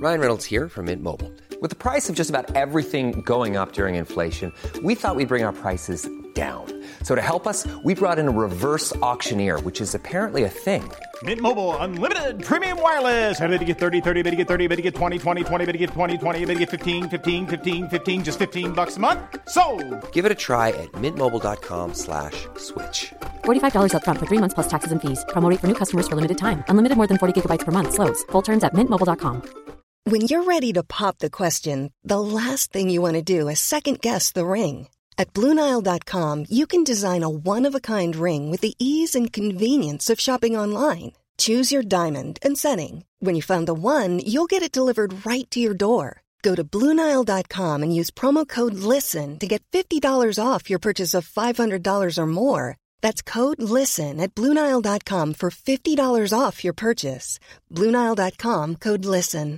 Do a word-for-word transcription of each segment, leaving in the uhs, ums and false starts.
Ryan Reynolds here from Mint Mobile. With the price of just about everything going up during inflation, we thought we'd bring our prices down. So to help us, we brought in a reverse auctioneer, which is apparently a thing. Mint Mobile Unlimited Premium Wireless. How to get thirty, thirty, how to get thirty, how to get twenty, twenty, twenty, how to get twenty, twenty, how to get fifteen, fifteen, fifteen, fifteen, just fifteen bucks a month? Sold! Give it a try at mintmobile.com slash switch. forty-five dollars up front for three months plus taxes and fees. Promo rate for new customers for limited time. Unlimited more than forty gigabytes per month. Slows full terms at mint mobile dot com. When you're ready to pop the question, the last thing you want to do is second-guess the ring. At Blue Nile dot com, you can design a one-of-a-kind ring with the ease and convenience of shopping online. Choose your diamond and setting. When you find the one, you'll get it delivered right to your door. Go to Blue Nile dot com and use promo code LISTEN to get fifty dollars off your purchase of five hundred dollars or more. That's code LISTEN at Blue Nile dot com for fifty dollars off your purchase. Blue Nile dot com, code LISTEN.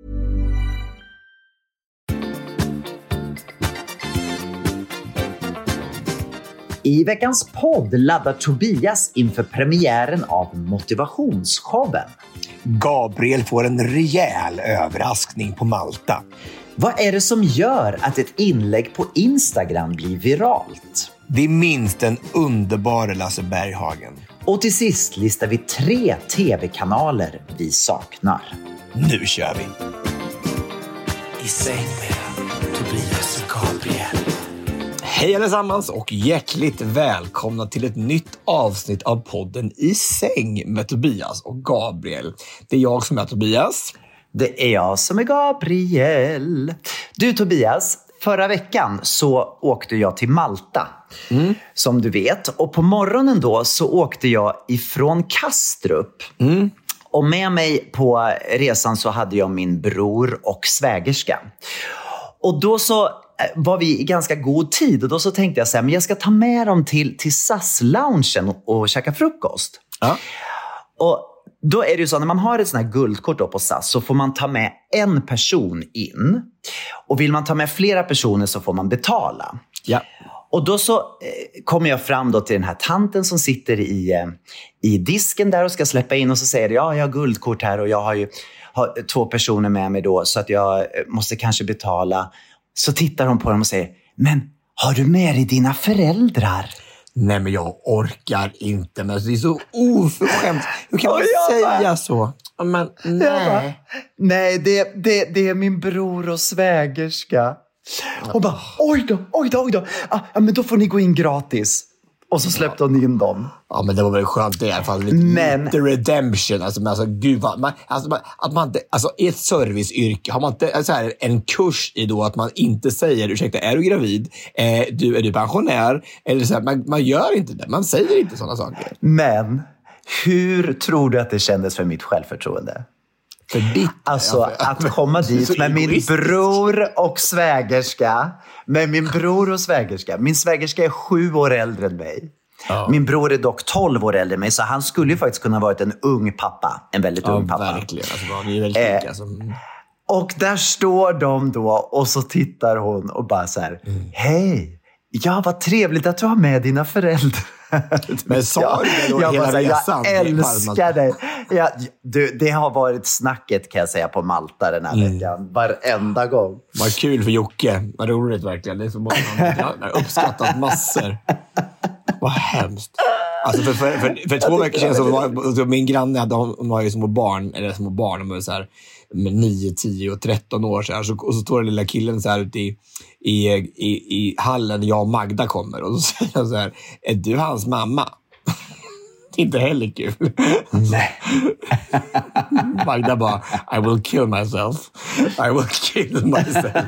I veckans podd laddar Tobias inför premiären av motivationsshowen. Gabriel får en rejäl överraskning på Malta. Vad är det som gör att ett inlägg på Instagram blir viralt? Det är minst den underbara Lasse Berghagen. Och till sist listar vi tre tv-kanaler vi saknar. Nu kör vi! I säng med Tobias och Gabriel. Hej allesammans och hjärtligt välkomna till ett nytt avsnitt av podden I säng med Tobias och Gabriel. Det är jag som är Tobias. Det är jag som är Gabriel. Du Tobias, förra veckan så åkte jag till Malta. Mm. Som du vet. Och på morgonen då så åkte jag ifrån Kastrup. Mm. Och med mig på resan så hade jag min bror och svägerska. Och då så var vi i ganska god tid. Och då så tänkte jag så här, men jag ska ta med dem till, till S A S-loungen och, och käka frukost. Ja. Och då är det ju så, när man har ett sån här guldkort då på S A S så får man ta med en person in. Och vill man ta med flera personer så får man betala. Ja. Och då så eh, kommer jag fram då till den här tanten som sitter i, eh, i disken där och ska släppa in. Och så säger jag, ja, jag har guldkort här och jag har ju har två personer med mig då så att jag eh, måste kanske betala. Så tittar hon på dem och säger, men har du med dig dina föräldrar? Nej, men jag orkar inte. Men det är så oförskämt. Hur kan man säga bara, så? Men, nej. Bara, nej, det, det, det är min bror och svägerska. Och bara, oj då, oj då, oj då. Ah, ja, men då får ni gå in gratis. Och så släppte hon in dem. Ja, men det var väl skönt det i alla fall. Lite, men... lite redemption. Alltså, men alltså gud vad... Man, alltså, man, att man inte... Alltså, i ett serviceyrke har man inte alltså, här, en kurs i då att man inte säger, ursäkta, är du gravid? Eh, du, är du pensionär? Eller så här, man, man gör inte det. Man säger inte sådana saker. Men hur tror du att det kändes för mitt självförtroende? För ditt, alltså ja, för, att komma dit med min bror och svägerska. Med min bror och svägerska. Min svägerska är sju år äldre än mig. Ja. Min bror är dock tolv år äldre än mig. Så han skulle ju faktiskt kunna varit en ung pappa. En väldigt ja, ung pappa. Verkligen. Alltså, vi är väldigt lika, eh, alltså. Och där står de då. Och så tittar hon och bara så här. Mm. Hej, ja vad trevligt att du har med dina föräldrar. Men sa du det då hela resan? Jag älskar dig. Ja, du, det har varit snacket kan jag säga på Malta den här mm. veckan. Varenda gång. Vad kul för Jocke. Vad roligt verkligen. Det är så många som har uppskattat massor. Vad hemskt. Alltså för, för, för, för två veckor sedan så var så min granne, hade, hon var ju små barn, eller små barn, de var så här med nio, tio och tretton år så här, så, och så står den lilla killen så här ute i, i, i, i hallen, jag och Magda kommer och så säger han så här, är du hans mamma? Det är inte heller kul. Nej. Magda bara, I will kill myself. I will kill myself.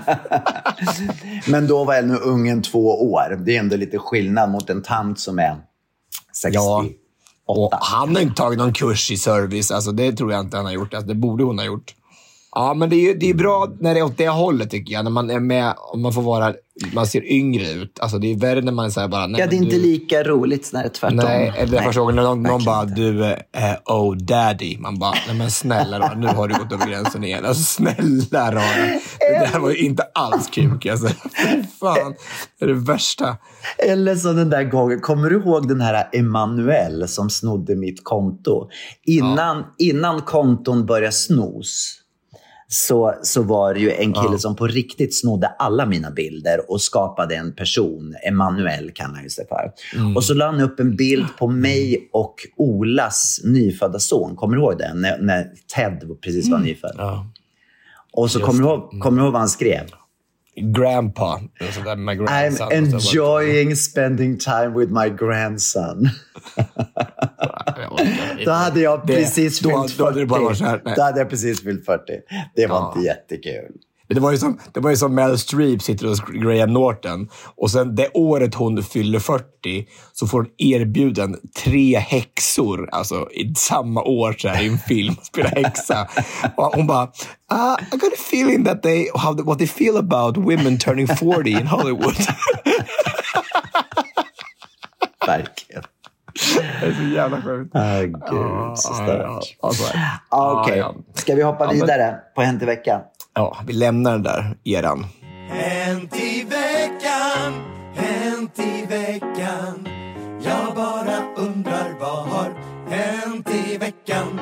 Men då var nu ungen två år. Det är ändå lite skillnad mot en tant som är sextioåtta. Ja, och han har inte tagit någon kurs i service. Alltså det tror jag inte han har gjort. Alltså det borde hon ha gjort. Ja, men det är, det är bra när det är åt det hållet tycker jag. När man är med och man får vara, man ser yngre ut. Alltså det är värre när man säger bara... Nej, ja, det är du, inte lika roligt när det är tvärtom. Nej, eller första gången när någon, någon bara, du är äh, oh daddy. Man bara, nej men snälla då, nu har du gått över gränsen igen. Alltså snälla då. Det där var ju inte alls kul. Alltså. Fan, det är det värsta. Eller så den där gången, kommer du ihåg den här Emanuel som snodde mitt konto? Innan, ja. innan konton började snos. så, så var det ju en kille Ja. som på riktigt snodde alla mina bilder och skapade en person, Emanuel kan han ju sig för. Mm. Och så la han upp en bild på mig och Olas nyfödda son. Kommer du ihåg den? När, när Ted precis var nyfödd. Ja. Och så kommer du, ihåg, kommer du ihåg vad han skrev? Grandpa. Så där med grandson. I'm enjoying spending time with my grandson. Då hade jag precis det, fyllt då, då hade det bara varit fyrtio. så här, nej. Då hade jag precis fyllt fyrtio. Det var Ja. inte jättekul. Det var ju som, det var ju som Meryl Streep sitter hos Graham Norton. Och sen det året hon fyller fyrtio så får hon erbjuden tre häxor. Alltså i samma år så här, i en film. Spela häxa. Och hon bara, uh, I got a feeling that they have what they feel about women turning forty in Hollywood. Verkligen. Det är så jävla sjukt. Åh, gud, Ja, så ja, starkt. alltså. Okej, Ja, ja. ska vi hoppa Ja, men- vidare på Hänt i veckan? Ja, vi lämnar den där eran. Hänt i veckan, hänt i veckan. Jag bara undrar vad har hänt i veckan.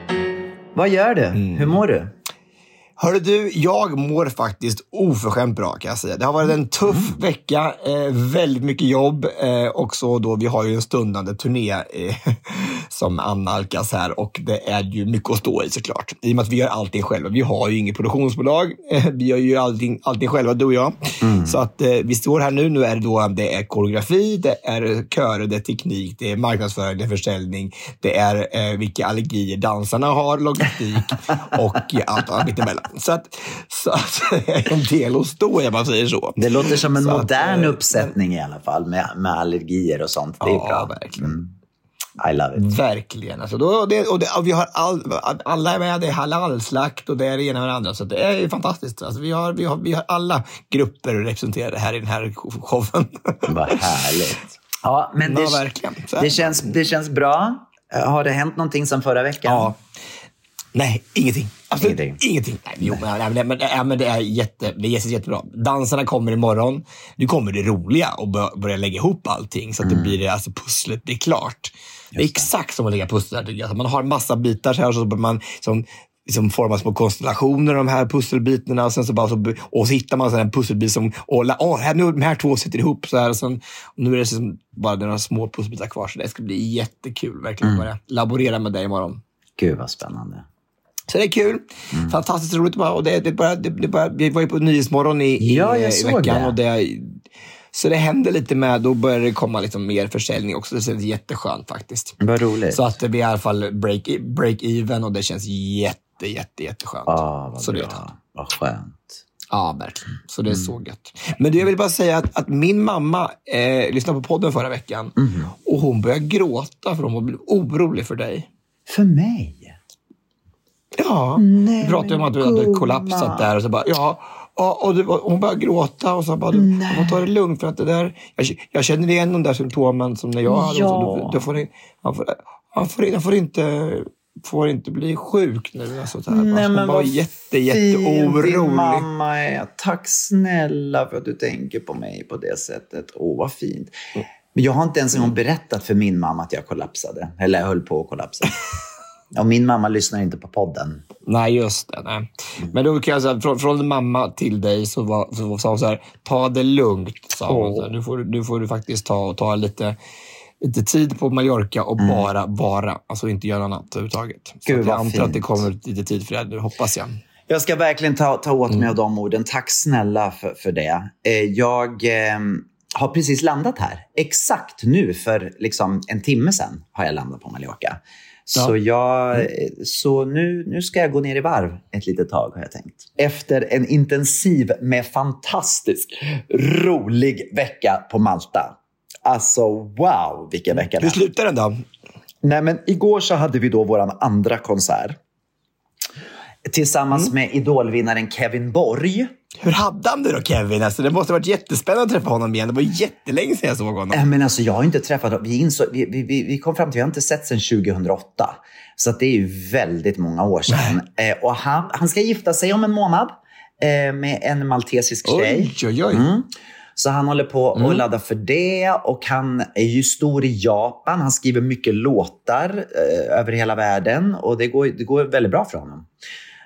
Vad gör du? Mm. Hur mår du? Hörru du, jag mår faktiskt oförskämt bra kan jag säga. Det har varit en tuff vecka, eh, väldigt mycket jobb. Eh, också då, vi har ju en stundande turné eh, som annalkas här och det är ju mycket att stå i såklart. I och med att vi gör allting själva. Vi har ju inget produktionsbolag. Eh, vi gör ju allting, allting själva, du och jag. Mm. Så att eh, vi står här nu. Nu är det då, det är koreografi, det är körer, det är teknik, det är marknadsföring, det är försäljning. Det är eh, vilka allergier dansarna har, logistik och allt annat mittemellan. Så att, så att det är en del att stå i, man säger så. Det låter som en så modern att, uppsättning i alla fall med, med allergier och sånt. Det är ja, bra. verkligen. Mm. I love it. Verkligen. Alltså, då, det, och, det, och vi har all, alla är med, det är halalslakt och det är det ena och det andra. Så det är fantastiskt. Alltså, vi, har, vi, har, vi har alla grupper representerade här i den här showen. Vad härligt. Ja, men det, ja, verkligen. Så det, känns, det känns bra. Har det hänt någonting sedan förra veckan? Ja. Nej, ingenting. Absolut Ingenting. ingenting. Nej, jo, men, men, men, ja, men det är jätte, det är jättebra. Dansarna kommer imorgon. Nu kommer det roliga och bör, börja lägga ihop allting så att mm. det blir alltså pusslet blir klart. Det är exakt som att lägga pusslet. Alltså, man har en massa bitar så här och så börjar man som som formar små konstellationer de här pusselbitarna och sen så bara så och så hittar man så en pusselbit som och oh, här nu de här två sitter ihop så här och sen och nu är det som bara några små pusselbitar kvar så det ska bli jättekul verkligen mm. bara laborera med det imorgon. Gud vad spännande. Så det är kul. Mm. Fantastiskt roligt bara. Och det, det bara, det, det bara, vi var ju på Nyhetsmorgon i, ja, i, i veckan. Det. Och det, så det hände lite med, då började det komma liksom mer försäljning också. Det känns jätteskönt faktiskt. Vad roligt. Så att vi i alla fall break, break even och det känns jätte, jätte, jätteskönt. Ah, vad så bra. Det är vad skönt. Ja, verkligen. Så det är mm. så gött. Men du, jag vill bara säga att, att min mamma eh, lyssnade på podden förra veckan. Mm. Och hon började gråta för hon blev orolig för dig. För mig? Ja, nej, vi pratade om att du hade kollapsat där och så bara, ja, och, och, det, och hon började gråta och så bara, du får ta det lugnt för att det där, jag, jag känner igen de där symptomen som när jag hade, ja. så, du, du får, han, får, han, får, han får inte får inte bli sjuk nu. Alltså, så här. Nej, hon men var vad jätte, jätteorolig. Din mamma är. Tack snälla för att du tänker på mig på det sättet. Åh, vad fint. Mm. Men jag har inte ens en gång berättat för min mamma att jag kollapsade. Eller jag höll på att kollapsa. Och min mamma lyssnar inte på podden. Nej, just det. Nej. Men då kan jag säga, från, från mamma till dig så, var, så sa hon så här, ta det lugnt, sa hon. Oh. Nu, får, nu får du faktiskt ta, ta lite, lite tid på Mallorca och mm. bara vara. Alltså inte göra något annat överhuvudtaget. Så Gud, jag antar fint. att det kommer lite tid för det nu, hoppas jag. Jag ska verkligen ta, ta åt mig mm. av de orden. Tack snälla för, för det. Jag eh, har precis landat här. Exakt nu för liksom en timme sedan har jag landat på Mallorca. Ja. Så, jag, så nu, nu ska jag gå ner i varv ett litet tag har jag tänkt. Efter en intensiv med fantastisk rolig vecka på Malta. Alltså wow, vilken vecka det. Hur slutar den då? Nej men igår så hade vi då våran andra konsert. Tillsammans mm. med idolvinnaren Kevin Borg. Hur hade han det då, Kevin? Alltså, det måste ha varit jättespännande att träffa honom igen. Det var jättelänge sedan jag såg honom. Äh, men alltså, jag har inte träffat honom. Vi, insåg, vi, vi, vi kom fram till att vi har inte sett sedan tjugohundraåtta. Så att det är ju väldigt många år sedan. Eh, och han, han ska gifta sig om en månad eh, med en maltesisk tjej. Oj, oj, oj. Mm. Så han håller på mm. att ladda för det. Och han är ju stor i Japan. Han skriver mycket låtar eh, över hela världen. Och det går, det går väldigt bra för honom.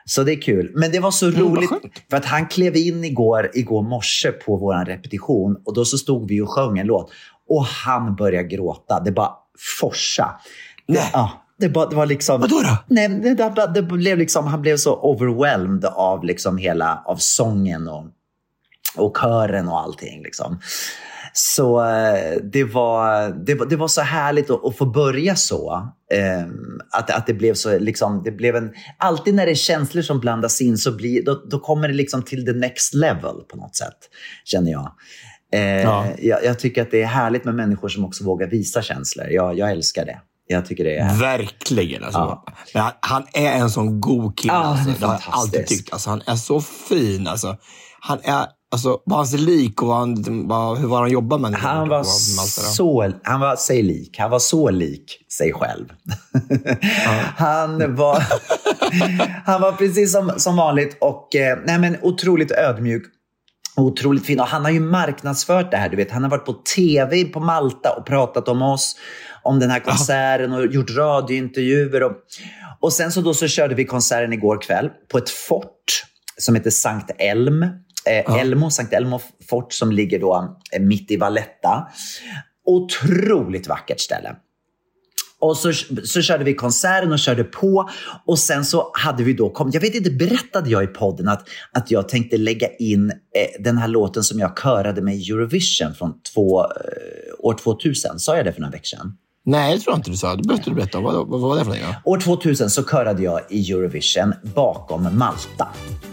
Så det är kul. Men det var så mm, roligt för att han klev in igår, igår morse på våran repetition och då så stod vi och sjöng en låt och han började gråta. Det bara forsa. Nej. Ja, det, bara, det var liksom... Vadå då? Nej, det, det, det blev liksom, han blev så overwhelmed av liksom hela av sången och, och kören och allting liksom. Så det var, det var, det var så härligt att, att få börja så. Eh, att, att det blev så liksom, det blev en, alltid när det är känslor som blandas in så blir, då, då kommer det liksom till the next level på något sätt, känner jag. Eh, ja. jag. Jag tycker att det är härligt med människor som också vågar visa känslor. Jag, jag älskar det. Jag tycker det är... Verkligen. Alltså. Ja. Men han, han är en sån god kille. Ja, alltså. det, det har jag alltid tyckt. Alltså, han är så fin. Alltså. Han är... Alltså, var han sig lik och var han, var, hur var han jobbar med? Han var, så, han var sig lik. Han var så lik sig själv. Ja. han, var, han var precis som, som vanligt och eh, nej, men otroligt ödmjuk. Otroligt fin. Och han har ju marknadsfört det här. Du vet. Han har varit på tv på Malta och pratat om oss. Om den här konserten och gjort radiointervjuer. Och, och sen så, då så körde vi konserten igår kväll på ett fort som heter Sankt Elm. Eh, ja. Elmo, Sankt Elmo fort som ligger då eh, mitt i Valletta. Otroligt vackert ställe. Och så, så körde vi konserten och körde på. Och sen så hade vi då kommit, jag vet inte, berättade jag i podden att, att jag tänkte lägga in eh, den här låten som jag körade med i Eurovision från två, eh, år tvåtusen. Sa jag det för några veckor sedan? Nej, jag tror inte du sa. Det behövde du berätta. Vad, vad var det för något? Ja? År tvåtusen så körade jag i Eurovision bakom Malta.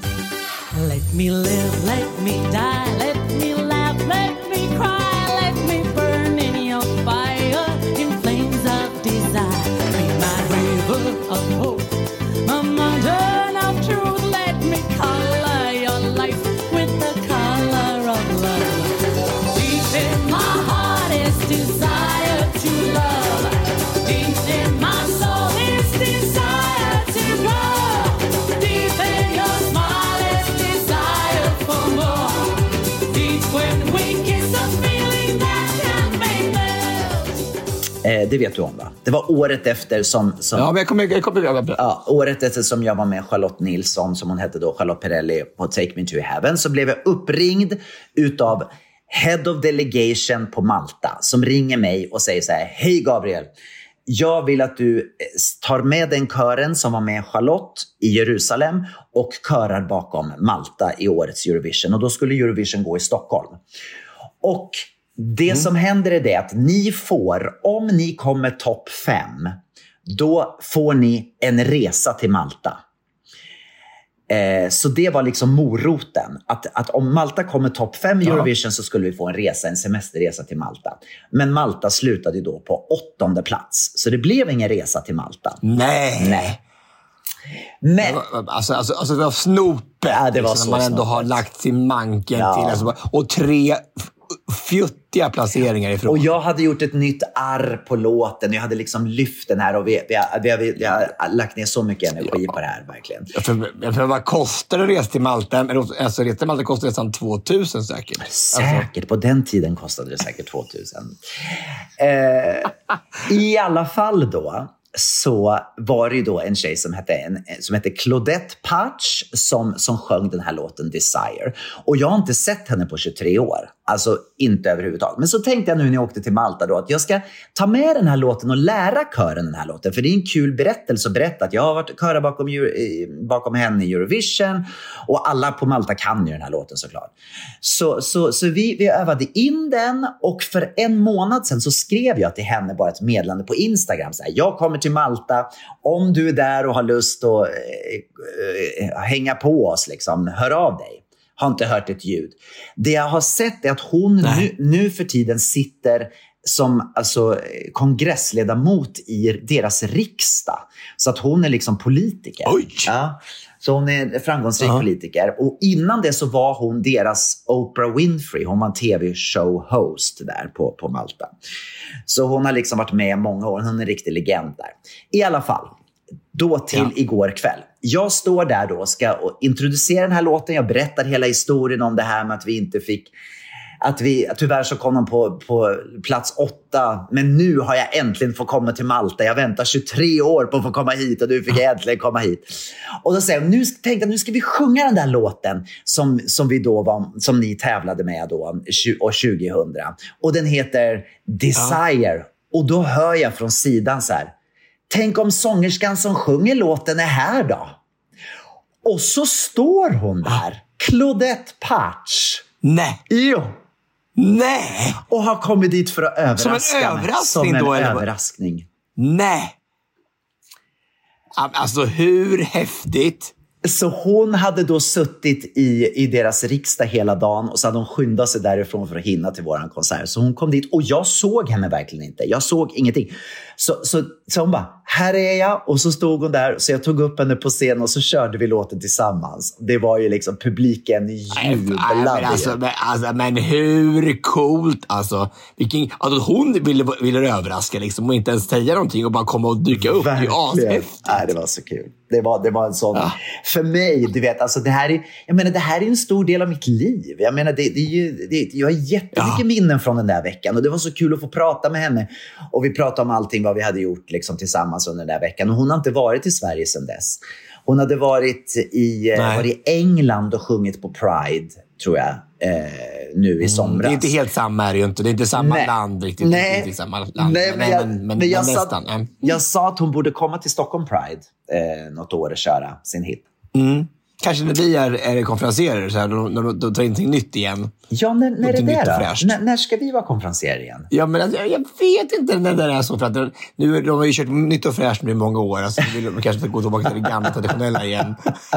Let me live, let me die, let me laugh, let me cry, let me burn in your fire, in flames of desire. Be my river of hope, my mountain of truth. Let me color your life with the color of love. Deep in my heart is desire to love. Deep in my soul is desire to grow. Deep in your smile. Eh, det vet du om, va? Det var året efter som... som ja, men jag kommer... Jag kommer jag ja, året efter som jag var med Charlotte Nilsson, som hon hette då, Charlotte Perrelli, på Take Me To Heaven, så blev jag uppringd utav Head of Delegation på Malta, som ringer mig och säger så här: hej Gabriel, jag vill att du tar med den kören som var med Charlotte i Jerusalem och körar bakom Malta i årets Eurovision. Och då skulle Eurovision gå i Stockholm. Och det mm. som händer är det att ni får, om ni kommer topp fem, då får ni en resa till Malta. Eh, så det var liksom moroten. Att, att om Malta kommer topp fem i Eurovision, ja, så skulle vi få en resa, en semesterresa till Malta. Men Malta slutade då på åttonde plats. Så det blev ingen resa till Malta. Nej! Nej. Men, alltså, alltså, alltså det var snopet. Ja, det var liksom, så man ändå snopet. har lagt till manken, ja, till. Alltså, och tre fjuttiga placeringar ifrån. Och jag hade gjort ett nytt arr på låten. Jag hade liksom lyft den här och vi, vi, har, vi, har, vi har lagt ner så mycket energi ja. på det här, verkligen. Ja, för, för vad kostar det att resa till Malta? Alltså, resa till Malta kostar nästan tvåtusen säkert. Säkert, alltså. På den tiden kostade det säkert tvåtusen. Eh, I alla fall då, så var det ju då en tjej som hette, en, som hette Claudette Patch som, som sjöng den här låten Desire. Och jag har inte sett henne på tjugotre år. Alltså inte överhuvudtaget. Men så tänkte jag nu när jag åkte till Malta då att jag ska ta med den här låten och lära kören den här låten. För det är en kul berättelse att berätta att jag har varit köra bakom, bakom henne i Eurovision. Och alla på Malta kan ju den här låten såklart. Så, så, så vi, vi övade in den och för en månad sedan så skrev jag till henne bara ett meddelande på Instagram. Så här, jag kommer till Malta. Om du är där och har lust att äh, äh, hänga på oss, liksom, hör av dig. Har inte hört ett ljud. Det jag har sett är att hon nu, nu för tiden sitter som alltså, kongressledamot i deras riksdag. Så att hon är liksom politiker. Oj! Ja. Så hon är en framgångsrik uh-huh. politiker. Och innan det så var hon deras Oprah Winfrey. Hon var en tv-show-host där på, på Malta. Så hon har liksom varit med många år. Hon är en riktig legend där. I alla fall, då till ja. igår kväll. Jag står där då och ska introducera den här låten. Jag berättar hela historien om det här med att vi inte fick... att vi, tyvärr så kom de på, på plats åtta. Men nu har jag äntligen fått komma till Malta. Jag väntar tjugotre år på att få komma hit och nu fick jag äntligen komma hit. Och då säger jag, nu tänkte jag, nu ska vi sjunga den där låten som, som, vi då var, som ni tävlade med då år tjugohundra. Och den heter Desire. Ja. Och då hör jag från sidan så här, tänk om sångerskan som sjunger låten är här då. Och så står hon där, Claudette Patch. Nej. Jo. Nej. Och har kommit dit för att överraska Som en överraskning Som en då? Eller? överraskning. Nej. Alltså hur häftigt? Så hon hade då suttit i, i deras riksdag hela dagen och så hade hon skyndat sig därifrån för att hinna till våran konsert. Så hon kom dit och jag såg henne verkligen inte. Jag såg ingenting. Så, så, så hon bara, här är jag. Och så stod hon där. Så jag tog upp henne på scen och så körde vi låten tillsammans. Det var ju liksom publiken jublade. Men, alltså, men, alltså, men hur coolt alltså. Vilken, alltså hon ville, ville överraska liksom och inte ens säga någonting och bara komma och dyka upp. Verkligen. Det är ashäftigt. Nej, det var så kul. Det var, det var en sån... Ja. För mig, du vet, alltså det här är, jag menar, det här är en stor del av mitt liv. Jag menar, det, det är ju, det, jag har jättemycket ja. minnen från den där veckan. Och det var så kul att få prata med henne. Och vi pratade om allting vad vi hade gjort liksom, tillsammans under den där veckan. Och hon har inte varit i Sverige sedan dess. Hon hade varit i, varit i England och sjungit på Pride, tror jag, eh, nu i somras. Mm, det är inte helt samma är det ju inte. Det är inte samma Nej. land riktigt. Nej. Inte samma land. Nej, men, jag, men, men, men, men jag, nästan. sa, jag sa att hon borde komma till Stockholm Pride eh, något år och köra sin hit. Mm. Kanske när vi är, är konferenserare så här, då, då, då tar någonting nytt igen. Ja, när, när är det då? När, när ska vi vara konferenserare igen? Ja, men alltså, jag, jag vet inte när det är så. För att det, nu, de har ju kört nytt och fräscht nu i många år. Alltså, vi vill kanske gå tillbaka till det gamla traditionella igen.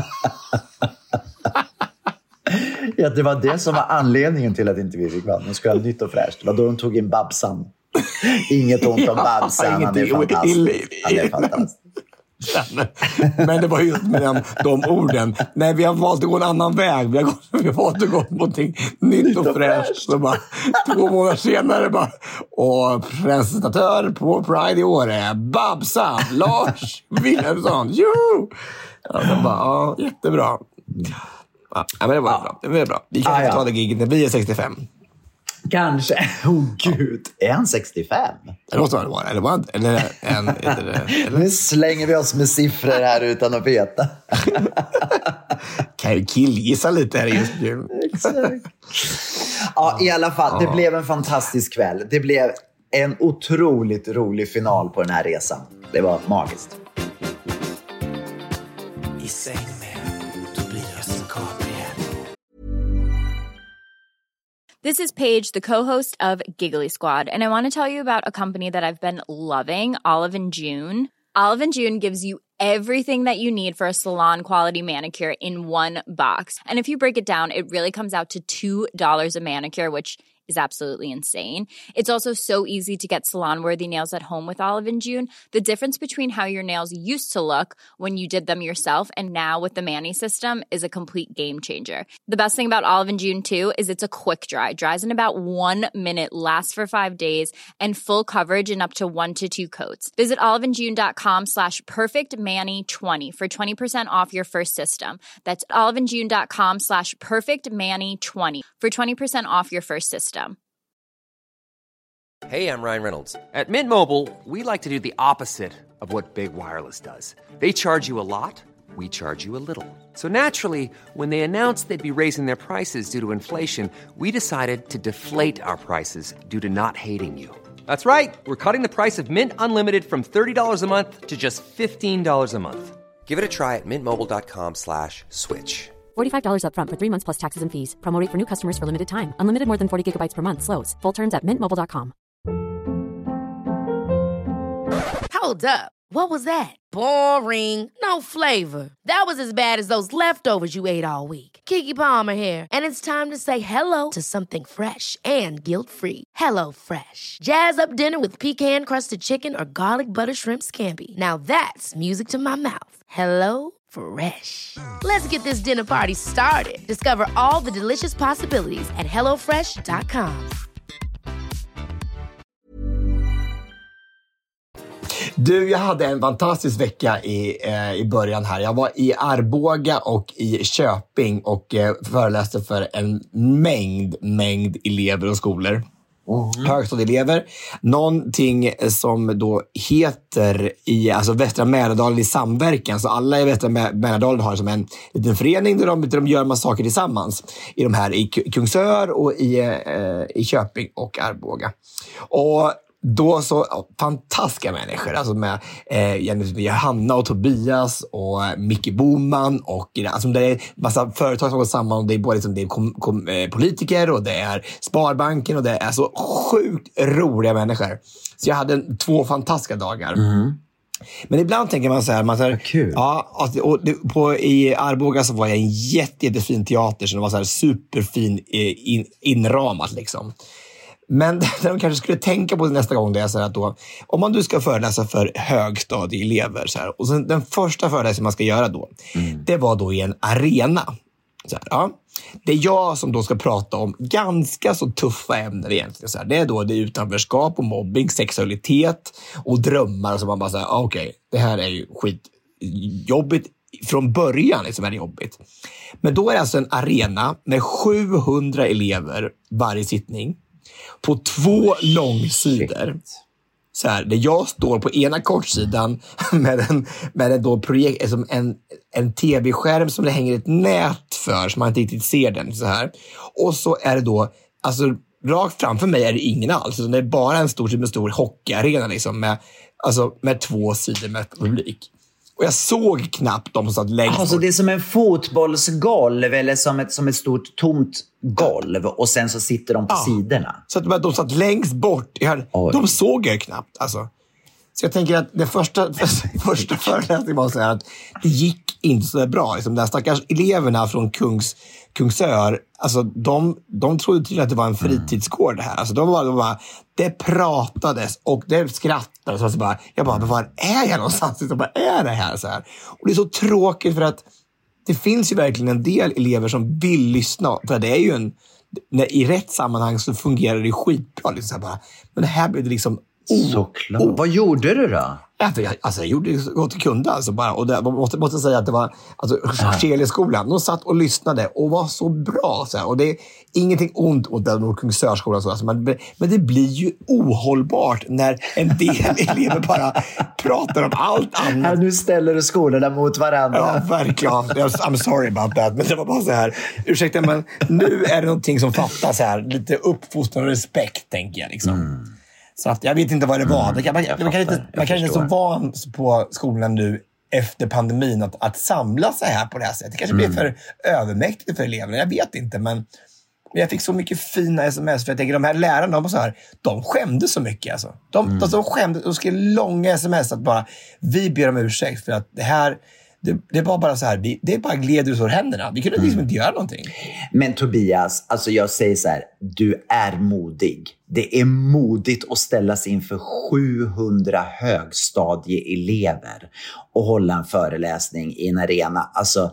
Ja, det var det som var anledningen till att inte vi fick vara. De skulle ha nytt och fräscht. Det var då de tog in Babsan. Inget ont om Babsan. Han är fantastisk. Han är fantastisk. Men det var ju med de, de orden. Nej, vi har valt att gå en annan väg. Vi har, gått, vi har valt att gå någonting nytt och fräscht. Så bara, två månader senare bara, och presentatör på Pride i år är Babsan, Lars Wilhelmsson. Jo! Ja, det bara, ja, jättebra. Ja, men det var ja. bra. Det var bra. Vi kan ah, ta ja. det giget när vi är sextiofem. Kanske. Oh gud, är han sextiofem? Det måste han vara. Eller var han, eller, en, eller, eller. Nu slänger vi oss med siffror här utan att veta. Kan ju killgissa lite här just nu. Exakt. Ja, i alla fall. Det blev en fantastisk kväll. Det blev en otroligt rolig final på den här resan. Det var magiskt. I säng med Tobias Gabriel. This is Paige, the co-host of Giggly Squad, and I want to tell you about a company that I've been loving, Olive and June. Olive and June gives you everything that you need for a salon-quality manicure in one box. And if you break it down, it really comes out to two dollars a manicure, which is absolutely insane. It's also so easy to get salon-worthy nails at home with Olive and June. The difference between how your nails used to look when you did them yourself and now with the Mani system is a complete game changer. The best thing about Olive and June, too, is it's a quick dry. Dries in about one minute, lasts for five days, and full coverage in up to one to two coats. Visit oliveandjune.com slash perfectmani20 for twenty percent off your first system. That's oliveandjune.com slash perfectmani20 for twenty percent off your first system. Hey, I'm Ryan Reynolds. At Mint Mobile, we like to do the opposite of what Big Wireless does. They charge you a lot, we charge you a little. So naturally, when they announced they'd be raising their prices due to inflation, we decided to deflate our prices due to not hating you. That's right. We're cutting the price of Mint Unlimited from thirty dollars a month to just fifteen dollars a month. Give it a try at mintmobile.com slash switch. forty-five dollars up front for three months plus taxes and fees. Promo rate for new customers for limited time. Unlimited more than forty gigabytes per month. Slows full terms at mint mobile dot com. Hold up. What was that? Boring. No flavor. That was as bad as those leftovers you ate all week. Keke Palmer here. And it's time to say hello to something fresh and guilt-free. Hello Fresh. Jazz up dinner with pecan-crusted chicken or garlic butter shrimp scampi. Now that's music to my mouth. Hello Fresh. Let's get this dinner party started. Discover all the delicious possibilities at hello fresh dot com. Du, jag hade en fantastisk vecka i, eh, i början här. Jag var i Arboga och i Köping och eh, föreläste för en mängd, mängd elever och skolor. Mm. Högstadieelever. Någonting som då heter i alltså Västra Mälardalen i samverkan. Så alla i Västra Mälardalen har som en liten förening där de, där de gör massa saker tillsammans. I de här i Kungsör och i, eh, i Köping och Arboga. Och då så ja, fantastiska människor, alltså med eh, Hanna och Tobias och Micke Boman och alltså det är massa företag som går samman och det är både liksom, det är kom, kom, eh, politiker och det är Sparbanken och det är så sjukt roliga människor. Så jag hade två fantastiska dagar. Mm. Men ibland tänker man så här, man så här kul. Ja, alltså, och det, på i Arboga så var jag en jätte, jättefin teater så det var så här superfin eh, in, inramat liksom. Men det de kanske skulle tänka på nästa gång det är så här att då, om man du ska föreläsa för högstadieelever så här, och sen den första föreläsningen man ska göra då, mm. det var då i en arena. Så här, ja. Det är jag som då ska prata om ganska så tuffa ämnen egentligen. Så här. Det är då det är utanförskap och mobbing, sexualitet och drömmar. Och så man bara säger, okej, okay, det här är ju skitjobbigt. Från början liksom är det jobbigt. Men då är det alltså en arena med sjuhundra elever varje sittning. På två långsidor. Så här, där jag står på ena kortsidan med en, med en, då projekt, som en, en tv-skärm som det hänger ett nät för så man inte riktigt ser den. Så här. Och så är det då, alltså rakt framför mig är det ingen alls. Det är bara en stor, en stor hockeyarena liksom, med, alltså, med två sidor med publik. Och jag såg knappt de som satt längst alltså, bort. det är som en fotbollsgolv eller som ett, som ett stort tomt golv och sen så sitter de på ja. sidorna. Så att de satt längst bort. Jag, de såg jag knappt. Alltså. Så jag tänker att det första, första föreläsningen var så här att det gick inte så bra. Liksom, de stackars eleverna från Kungs, Kungsör, alltså de, de trodde till att det var en fritidsgård det här. Alltså de var, de bara, det pratades och det skrattades. Så alltså bara, jag bara, var är jag någonstans? Så bara, är det här så här? Och det är så tråkigt för att det finns ju verkligen en del elever som vill lyssna. För det är ju en, när, i rätt sammanhang så fungerar det skitbra. Liksom så här bara, men det här blev det liksom Oh, Såklart. Oh. Vad gjorde du då? Jag, alltså, jag gjorde det så gott jag kunde. Alltså, bara. Och det, jag måste, måste säga att det var alltså, Kjellskolan. De satt och lyssnade och var så bra. Så här. Och det är ingenting ont åt den Kungsörskolan. Så, alltså, men, men det blir ju ohållbart när en del elever bara pratar om allt annat. Här, nu ställer du skolorna mot varandra. Ja, verkligen. I'm sorry about that. Men det var bara så här. Ursäkta, men nu är det någonting som fattas här. Lite uppfostran och respekt, tänker jag. Liksom. Mm. Så att jag vet inte vad det var. Mm, man, man, man kan inte, man kan inte så van på skolan nu efter pandemin att, att samla sig här på det här sättet. Det kanske blir mm. för övermäktigt för eleverna. Jag vet inte, men, men jag fick så mycket fina sms. För jag tänker, de här lärarna, de, så här, de skämde så mycket. Alltså. De, mm. de, de skämde, de skrev långa sms att bara, vi ber om ursäkt för att det här... Det, det var bara så här, vi, det är bara gled ur händerna. Vi kunde liksom mm. inte göra någonting. Men Tobias, alltså jag säger så här, du är modig. Det är modigt att ställa sig inför sjuhundra högstadieelever och hålla en föreläsning i en arena. Alltså,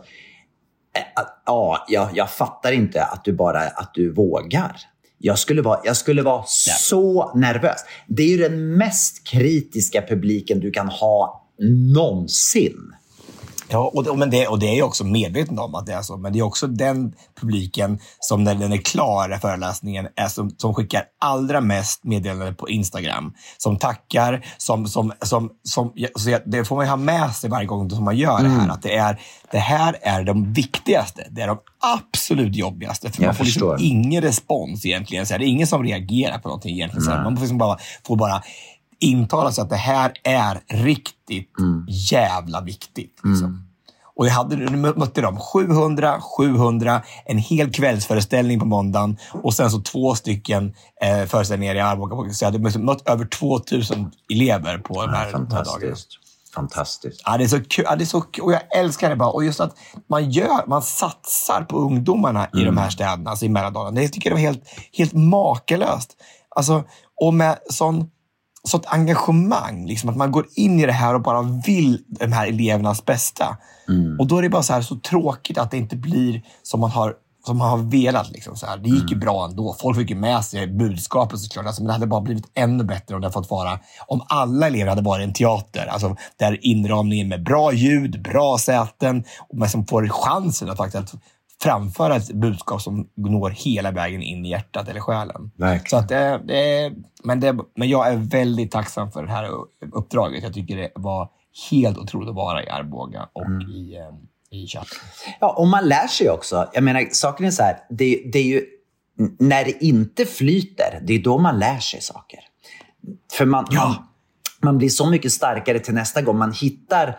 äh, ja, jag, jag fattar inte att du bara att du vågar. Jag skulle vara, jag skulle vara ja. så nervös. Det är ju den mest kritiska publiken du kan ha någonsin. Ja, och, men det, och det är jag också medveten om att det är så. Men det är också den publiken som när den är klar, föreläsningen, är som, som skickar allra mest meddelanden på Instagram. Som tackar, som, som, som, som så det får man ju ha med sig varje gång som man gör mm. det här. Att det, är, det här är de viktigaste. Det är de absolut jobbigaste. För jag man får liksom ingen respons egentligen. Så det är ingen som reagerar på någonting egentligen. Så man får liksom bara, får bara intala sig att det här är riktigt mm. jävla viktigt. Liksom. Mm. Och jag hade, nu mötte de sjuhundra, sjuhundra, en hel kvällsföreställning på måndagen och sen så två stycken eh, föreställningar i Arboga. Så jag hade mött över tvåtusen elever på ja, den här, den här dagen. Fantastiskt. Ja, det är så kul. Ja, det är så kul. Och jag älskar det bara. Och just att man gör, man satsar på ungdomarna mm. i de här städerna, alltså i Mälardalen. Det tycker jag var helt, helt makalöst. Alltså, och med sån sånt engagemang, liksom att man går in i det här och bara vill de här elevernas bästa. Mm. Och då är det bara så här så tråkigt att det inte blir som man har som man har velat. Liksom, så här. Det gick ju bra ändå. Folk fick ju med sig budskapet såklart. Alltså, men det hade bara blivit ännu bättre om det hade fått vara, om alla elever hade varit en teater. Alltså, där inramningen med bra ljud, bra säten, och man som får chansen att faktiskt framföra ett budskap som når hela vägen in i hjärtat eller själen. Verkligen. Så att det, det, men, det, men jag är väldigt tacksam för det här uppdraget. Jag tycker det var helt otroligt att vara i Arboga och mm. i, i chatten. Ja, och man lär sig också. Jag menar, saken är så här, det, det är ju när det inte flyter, det är då man lär sig saker. För man, ja. man, man blir så mycket starkare till nästa gång. Man hittar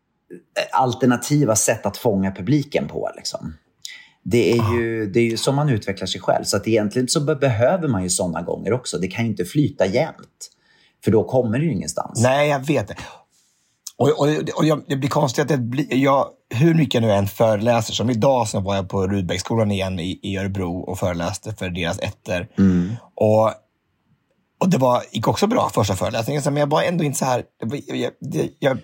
alternativa sätt att fånga publiken på, liksom. Det är, ju, det är ju som man utvecklar sig själv. Så att egentligen så be- behöver man ju sådana gånger också. Det kan ju inte flyta jämt. För då kommer det ju ingenstans. Nej, jag vet det. Och, och, och jag, det blir konstigt att det blir, jag, hur mycket nu än föreläser. Som idag så var jag på Rudbecksskolan igen i, i Örebro och föreläste för deras ätter. Mm. Och, och det var, gick också bra första föreläsningen. Men jag var ändå inte så här... Jag, jag, jag,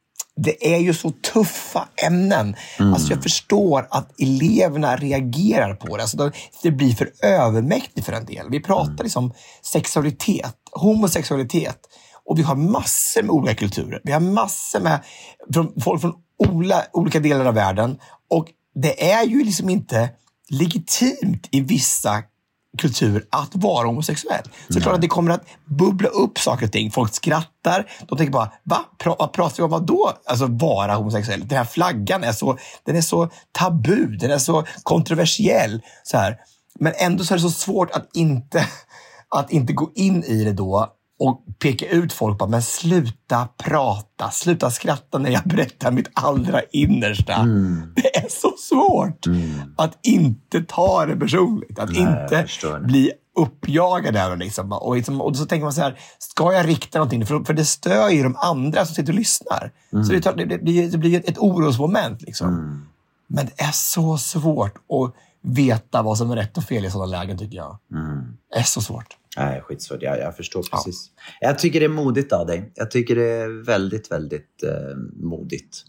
det är ju så tuffa ämnen. Mm. Alltså jag förstår att eleverna reagerar på det. Alltså det blir för övermäktigt för en del. Vi pratar mm. liksom sexualitet, homosexualitet. Och vi har massor med olika kulturer. Vi har massor med från, folk från ola, olika delar av världen. Och det är ju liksom inte legitimt i vissa kultur att vara homosexuell. Så det är klart att det kommer att bubbla upp saker och ting. Folk skrattar. De tänker bara, va? Pra, vad pratar vi om vad då? Alltså vara homosexuell. Den här flaggan är så, den är så tabu. Den är så kontroversiell. Så här. Men ändå så är det så svårt att inte, att inte gå in i det då och peka ut folk på, men sluta prata, sluta skratta när jag berättar mitt allra innersta. Mm. Det är så svårt mm. att inte ta det personligt, att Nej, inte bli uppjagad där. Liksom. Och, liksom, och så tänker man så här, ska jag rikta någonting? För, för det stör ju de andra som sitter och lyssnar. Mm. Så det, det, det, det blir ett orosmoment. Liksom. Mm. Men det är så svårt att veta vad som är rätt och fel i sådana lägen, tycker jag. Mm. Det är så svårt. Nej, skitsvårt. Jag, jag förstår precis. Ja. Jag tycker det är modigt av dig. Jag tycker det är väldigt, väldigt eh, modigt.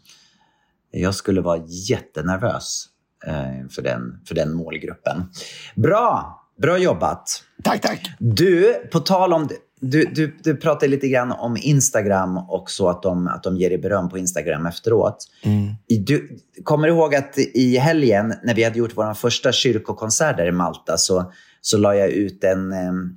Jag skulle vara jättenervös eh, för, den, för den målgruppen. Bra! Bra jobbat. Tack, tack. Du, på tal om... Du, du, du pratade lite grann om Instagram och så att de, att de ger dig beröm på Instagram efteråt. Mm. Du kommer ihåg att i helgen när vi hade gjort vår första kyrkokonsert där i Malta så, så la jag ut en,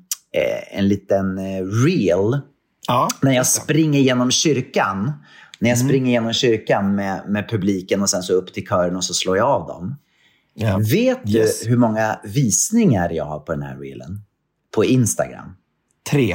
eh, en liten reel. Ja, när jag springer genom kyrkan. När jag mm. springer genom kyrkan med, med publiken och sen så upp till kören och så slår jag av dem. Ja. Vet yes. du hur många visningar jag har på den här reelen? På Instagram? Tre.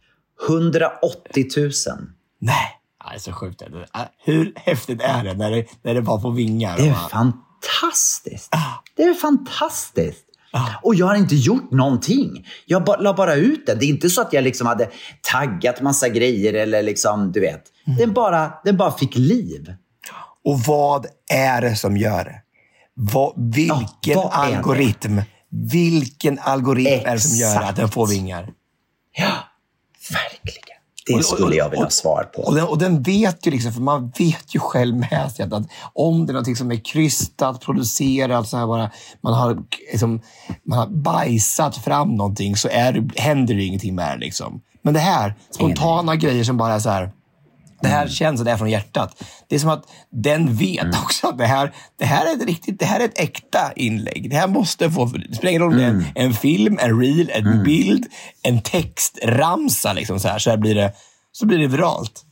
hundraåttio tusen. Nej, det är så sjukt. Hur häftigt är det när det, när det bara får vingar? Det är bara... fantastiskt. Ah. Det är fantastiskt. Ah. Och jag har inte gjort någonting. Jag ba- la bara ut den. Det är inte så att jag liksom hade taggat massa grejer eller liksom, du vet. Mm. Den, bara, den bara fick liv. Och vad är det som gör det? Vad, vilken ja, vad algoritm? Vilken algoritm Exakt. Är det som gör att den får vingar? Ja, verkligen. Det skulle jag vilja ha svar på. Och den, och den vet ju liksom, för man vet ju själv med sig att, att om det är någonting som är krystat, producerat, så här bara, man har, liksom, man har bajsat fram någonting, så är det, händer det ingenting med det liksom. Men det här, spontana grejer som bara är så här, det här känns och det är från hjärtat. Det är som att den vet mm. också att det här, det här är ett riktigt, det här är ett äkta inlägg. Det här måste få, det spelar ingen roll om det är en, en film, en reel, en mm. bild, en textramsa liksom så här, så här blir det, så blir det viralt.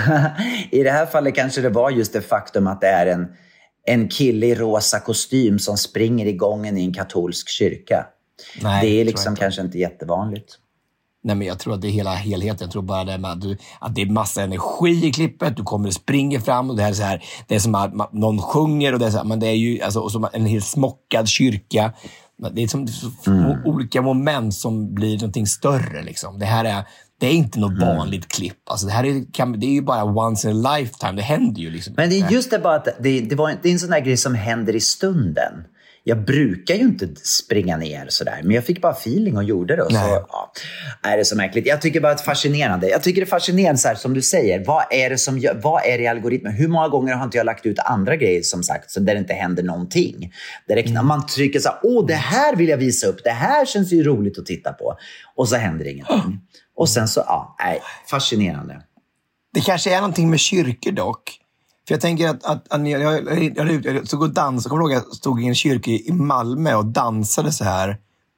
I det här fallet kanske det var just det faktum att det är en, en kille i rosa kostym som springer i gången i en katolsk kyrka. Nej, det är liksom inte. Kanske inte jättevanligt. Nej, men jag tror att det är hela helheten. Jag tror bara det med att, du, att det är massa energi i klippet. Du kommer att springa fram och det här är så här. Det är som att någon sjunger och det är så här, men det är ju alltså, som en helt smockad kyrka. Det är som mm. olika moment som blir någonting större liksom. Det här är, det är inte något mm. vanligt klipp. Alltså det här är, kan, det är ju bara once in a lifetime. Det händer ju liksom. Men det är just det bara att det, det, var, det är en sån där grej som händer i stunden. jag brukar ju inte springa ner sådär. Men jag fick bara feeling och gjorde det. Och så, ja, är det så märkligt. Jag tycker bara att det är fascinerande. Jag tycker det är fascinerande så här, som du säger. Vad är det som gör, vad är det i algoritmen? Hur många gånger har inte jag lagt ut andra grejer som sagt. Så där det inte händer någonting. Där det, mm. man trycker så här, åh det här vill jag visa upp. Det här känns ju roligt att titta på. Och så händer ingenting. Mm. Och sen så, ja, nej, fascinerande. Det kanske är någonting med kyrkor dock. För jag tänker att, att, att jag, jag, jag, jag, jag stod och dansade. Kommer du ihåg, jag stod i en kyrka i Malmö och dansade så här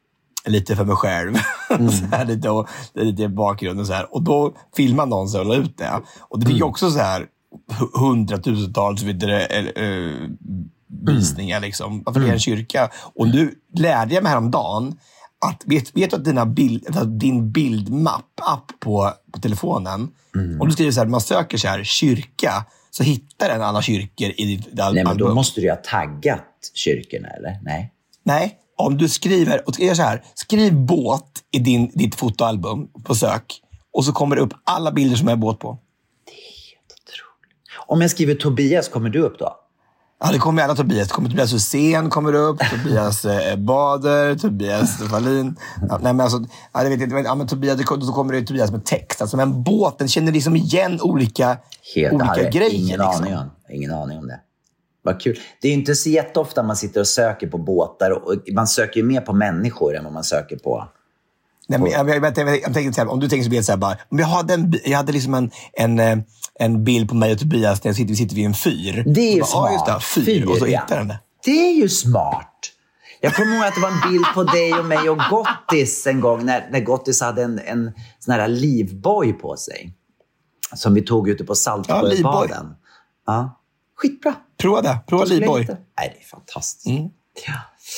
lite för mig själv. Mm. så här lite, och, lite i bakgrunden så här. Och då filmade någon så och la ut det. Och det fick mm. också så här hundratusentals vidare, äh, visningar liksom. Varför mm. det är en kyrka. Och nu lärde jag mig häromdagen att, vet, vet du att, dina bild, att din bildmapp-app på, på telefonen, mm. om du skriver så här, man söker så här, kyrka, så hittar den alla kyrkor i ditt album. Nej, men då måste du ju ha taggat kyrkorna, eller? Nej. Nej, om du skriver, och skriver så här, skriv båt i din, ditt fotoalbum på sök, och så kommer det upp alla bilder som är båt på. Det är helt otroligt. Om jag skriver Tobias, kommer du upp då? Ja, det kommer alla Tobias. Det kommer Tobias Hussein kommer upp, Tobias eh, Bader, Tobias Wallin. Ja, nej, men alltså, ja, det vet jag, ja, men Tobias, det, då kommer det Tobias med text. Alltså, men båten känner liksom igen olika, Helt, olika grejer. Ingen, liksom. aning om, ingen aning om det. Vad kul. Det är inte så jätteofta man sitter och söker på båtar. Och man söker ju mer på människor än vad man söker på... Nej, men jag, jag, jag, jag, jag tänker så här, om du tänker så blir det så här bara, om jag hade en, jag hade liksom en, en, en bild på mig och Tobias när jag sitter, vi sitter vid en fyr. Det är ju bara, smart. Ah, just det, fyr, fyr, och så ja. hittar den det. Det är ju smart. Jag kommer ihåg att det var en bild på dig och mig och Gottis en gång när, när Gottis hade en, en sån här livboj på sig. Som vi tog ute på Saltsjöbaden. Ja, ja. Skitbra. Prova det. Prova livboj. Nej, det är fantastiskt. Mm. Ja.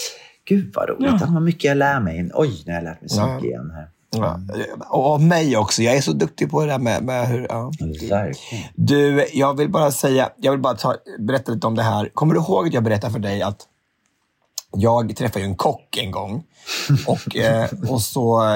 Gud vad roligt. Ja. Det var mycket jag lär mig. Oj, nu har jag lärt mig så mycket ja. igen här. Ja. Och av mig också. Jag är så duktig på det där med, med hur... Ja. Du, jag vill bara säga... Jag vill bara ta, berätta lite om det här. Kommer du ihåg att jag berättade för dig att jag träffade ju en kock en gång. Och, eh, och så...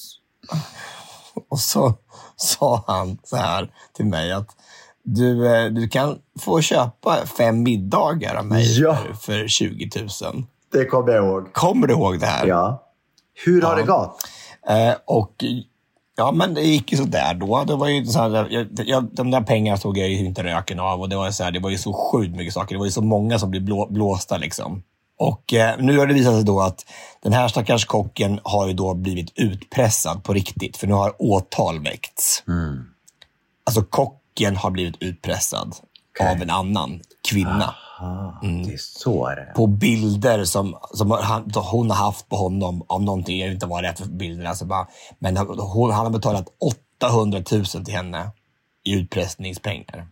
Och så sa han så här till mig att du, du kan få köpa fem middagar av mig ja. för, för tjugo tusen. Det kommer jag ihåg. Kommer du ihåg det här? Ja. Hur har ja. det gått? Eh, och ja, men det gick ju så där då. Det var ju så här, jag, jag, de där pengarna såg jag ju inte röken av. Och det var, så här, det var ju så sjukt mycket saker. Det var ju så många som blev blå, blåsta liksom. Och eh, nu har det visat sig då att den här stackars kocken har ju då blivit utpressad på riktigt. För nu har åtal väckts. Mm. Alltså kocken har blivit utpressad okay. av en annan kvinna. Aha, mm. Det är så är det. På bilder som, som han, hon har haft på honom om någonting. Jag vet inte vad det är för bilder. Alltså bara, men hon, han har betalat åttahundratusen till henne i utpressningspengar.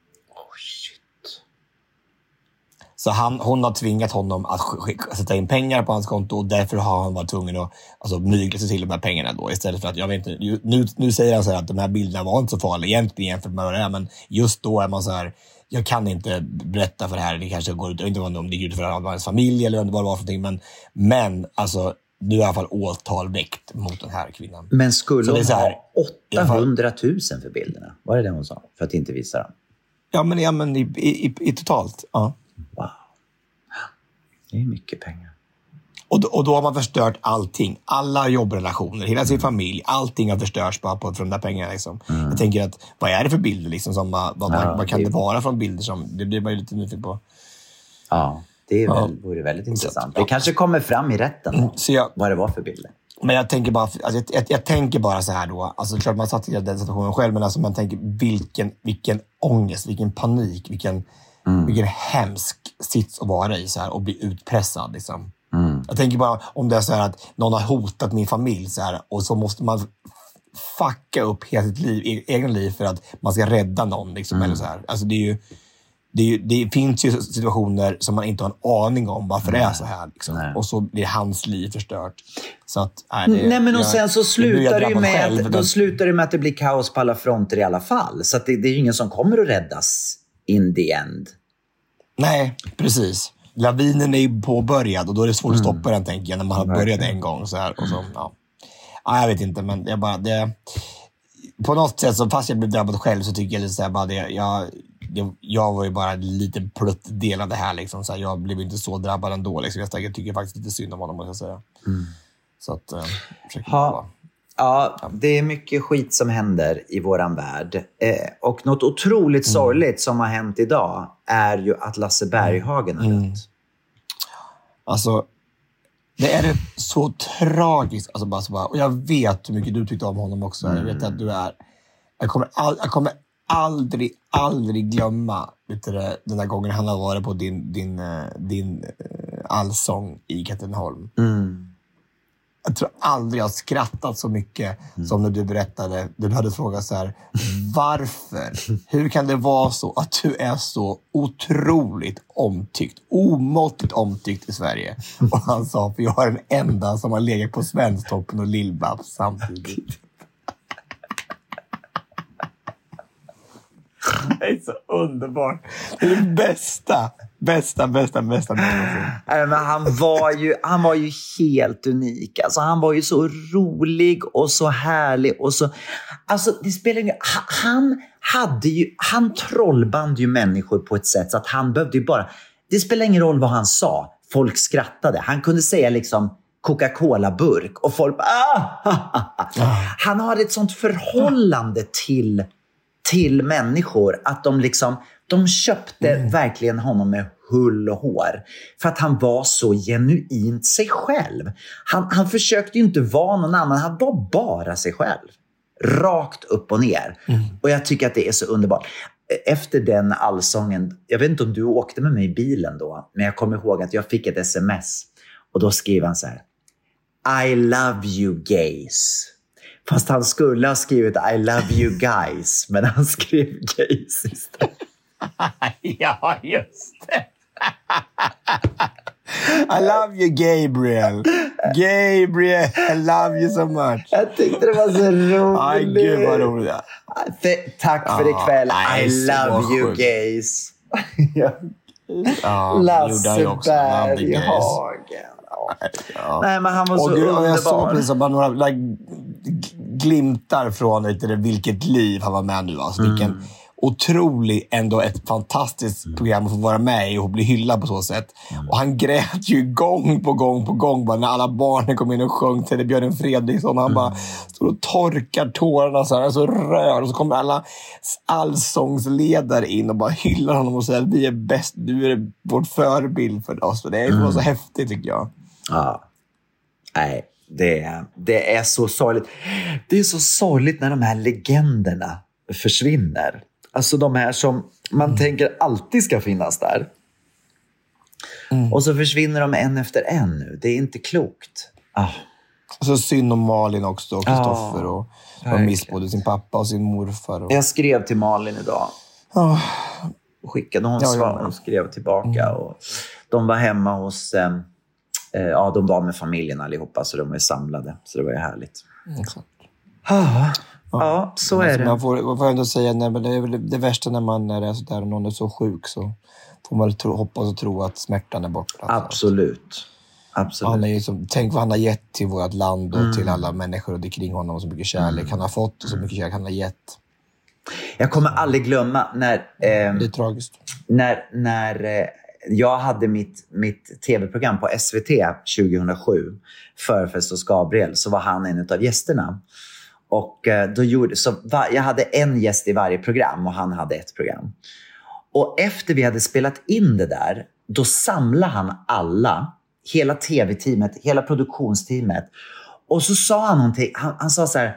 Så han, hon har tvingat honom att skicka, sätta in pengar på hans konto och därför har han varit tvungen att alltså, mygla sig till de här pengarna då. Istället för att, jag vet inte, nu, nu säger han så här att de här bilderna var inte så farliga egentligen jämfört med vad det är, men just då är man så här, jag kan inte berätta för det här, det kanske går ut, jag vet inte om det gick ut för att hans familj eller vad det var för någonting, men, men alltså, nu är i alla fall åtal väckt mot den här kvinnan. Men skulle hon ha åttahundratusen för bilderna? Var det det hon sa? För att inte visa dem? Ja, men, ja, men i, i, i totalt, ja. Wow. Det är mycket pengar. Och då, och då har man förstört allting. Alla jobbrelationer, hela sin mm. familj. Allting har förstörts bara på, för de där pengarna. Liksom. Mm. Jag tänker att, vad är det för bilder? Liksom, som, vad, ja, vad, vad kan det, det vara från bilder? Som, det blir man ju lite nyfiken på. Ja, det är väl, ja. vore väldigt intressant. Det ja. kanske kommer fram i rätten då, så jag, vad det var för bilder. Men jag tänker bara, alltså, jag, jag, jag tänker bara så här då. Alltså klart man satt i den situationen själv. Men alltså, man tänker vilken, vilken ångest, vilken panik, vilken... Mm. Vilken hemsk sits att vara i så här, och bli utpressad liksom. Mm. Jag tänker bara om det är så här att någon har hotat min familj så här, och så måste man fucka upp hela sitt liv, e- egen liv för att man ska rädda någon liksom, mm. eller så här. Alltså det är ju det, är ju, det finns ju situationer som man inte har en aning om varför Nej. det är så här liksom. Och så blir hans liv förstört. Så att, nej, det, Nej men och jag, sen så slutar det ju med själv, att, då slutar det med att det blir kaos på alla fronter i alla fall. Så att det, det är ju ingen som kommer att räddas in the end. Nej, precis. Lavinen är ju påbörjad och då är det svårt att stoppa mm. den, tänker jag, när man har börjat en gång. Så här, och så, ja. Ja, jag vet inte, men jag bara... Det, på något sätt, så fast jag blev drabbad själv så tycker jag lite så här, bara det, jag, det, jag var ju bara en liten plutt del av det här. Liksom. Så här, jag blev inte så drabbad ändå. Liksom. Jag, jag tycker faktiskt lite synd om honom, måste jag säga. Mm. Så att... Eh, ha, ja, det är mycket skit som händer i våran värld. Eh, och något otroligt mm. sorgligt som har hänt idag är ju att Lasse Berghagen har mm. dött. Alltså... Det är så tragiskt. Alltså bara, så bara, och jag vet hur mycket du tyckte om honom också. Mm. Jag vet att du är... Jag kommer, all, jag kommer aldrig, aldrig glömma vet du, den där gången han har varit på din, din, din uh, allsång i Katrineholm. Mm. Jag tror aldrig jag har skrattat så mycket mm. som när du berättade. Du hade frågat så här, varför? Hur kan det vara så att du är så otroligt omtyckt, omåttligt omtyckt i Sverige? Och han sa, för jag är den enda som har legat på Svensktoppen och Lill-Babs samtidigt. Det är så underbart. Det är det bästa, bästa, bästa, bästa någonsin. Men han var ju, han var ju helt unik. Alltså, han var ju så rolig och så härlig. Och så, alltså, det spelar ingen, han, hade ju, han trollband ju människor på ett sätt så att han behövde ju bara... Det spelar ingen roll vad han sa. Folk skrattade. Han kunde säga liksom Coca-Cola-burk och folk bara... Ah! Han hade ett sånt förhållande till... till människor att de liksom de köpte mm. verkligen honom med hull och hår för att han var så genuint sig själv. Han, han försökte ju inte vara någon annan, han var bara sig själv. Rakt upp och ner. Mm. Och jag tycker att det är så underbart. Efter den allsången, jag vet inte om du åkte med mig i bilen då, men jag kommer ihåg att jag fick ett sms och då skrev han så här: I love you gays. Fast han skulle ha skrivit I love you guys. Men han skrev gays istället. Ja, just det. I love you, Gabriel. Gabriel, I love you so much. Jag tyckte det var så roligt. Aj, gud vad roligt. Tack för ikväll. I love you gays. Ja, Lasse Berghagen. Ja. Nej, men han var så och gud, underbar. Jag såg precis bara några like, glimtar från vet du, vilket liv han var med nu. Alltså, mm. Vilken otrolig, ändå ett fantastiskt program att få vara med i och bli hyllad på så sätt. Mm. Och han grät ju gång på gång på gång bara när alla barnen kom in och sjöng till Björn Fredriksson. Och han mm. bara står och torkar tårarna så här, så rör. Och så kommer alla allsångsledare in och bara hyllar honom och säger att vi är bäst, du är vårt förebild för oss. Och det är mm. så häftigt tycker jag. Ja, nej, det är, det är så sorgligt. Det är så sorgligt när de här legenderna försvinner. Alltså de här som man mm. tänker alltid ska finnas där. Mm. Och så försvinner de en efter en nu. Det är inte klokt. Ah. Och så synd om Malin också, och Kristoffer. Ah, och de missade både sin pappa och sin morfar. Och... Jag skrev till Malin idag. Ah. Och skickade hon ja, svar och skrev tillbaka. Mm. Och de var hemma hos... Eh, Ja, de var med familjen allihopa så de var samlade. Så det var ju härligt. Exakt. Ah, ja, så är det. Man får, man får ändå säga, nej, men det är väl det värsta när man är så där och någon är så sjuk så får man tro, hoppas och tro att smärtan är borta. Absolut. Absolut. Han är ju som, tänk vad han har gett till vårt land och mm. till alla människor och det kring honom, så mycket kärlek mm. han har fått och så mycket kärlek han har gett. Jag kommer aldrig glömma när... Eh, det är tragiskt. När... när eh, jag hade mitt, mitt tv-program på S V T tjugohundrasju, Förfest hos Gabriel, så var han en av gästerna. Och då gjorde, så var, jag hade en gäst i varje program och han hade ett program. Och efter vi hade spelat in det där, då samlade han alla, hela tv-teamet, hela produktionsteamet. Och så sa han någonting, han, han sa så här: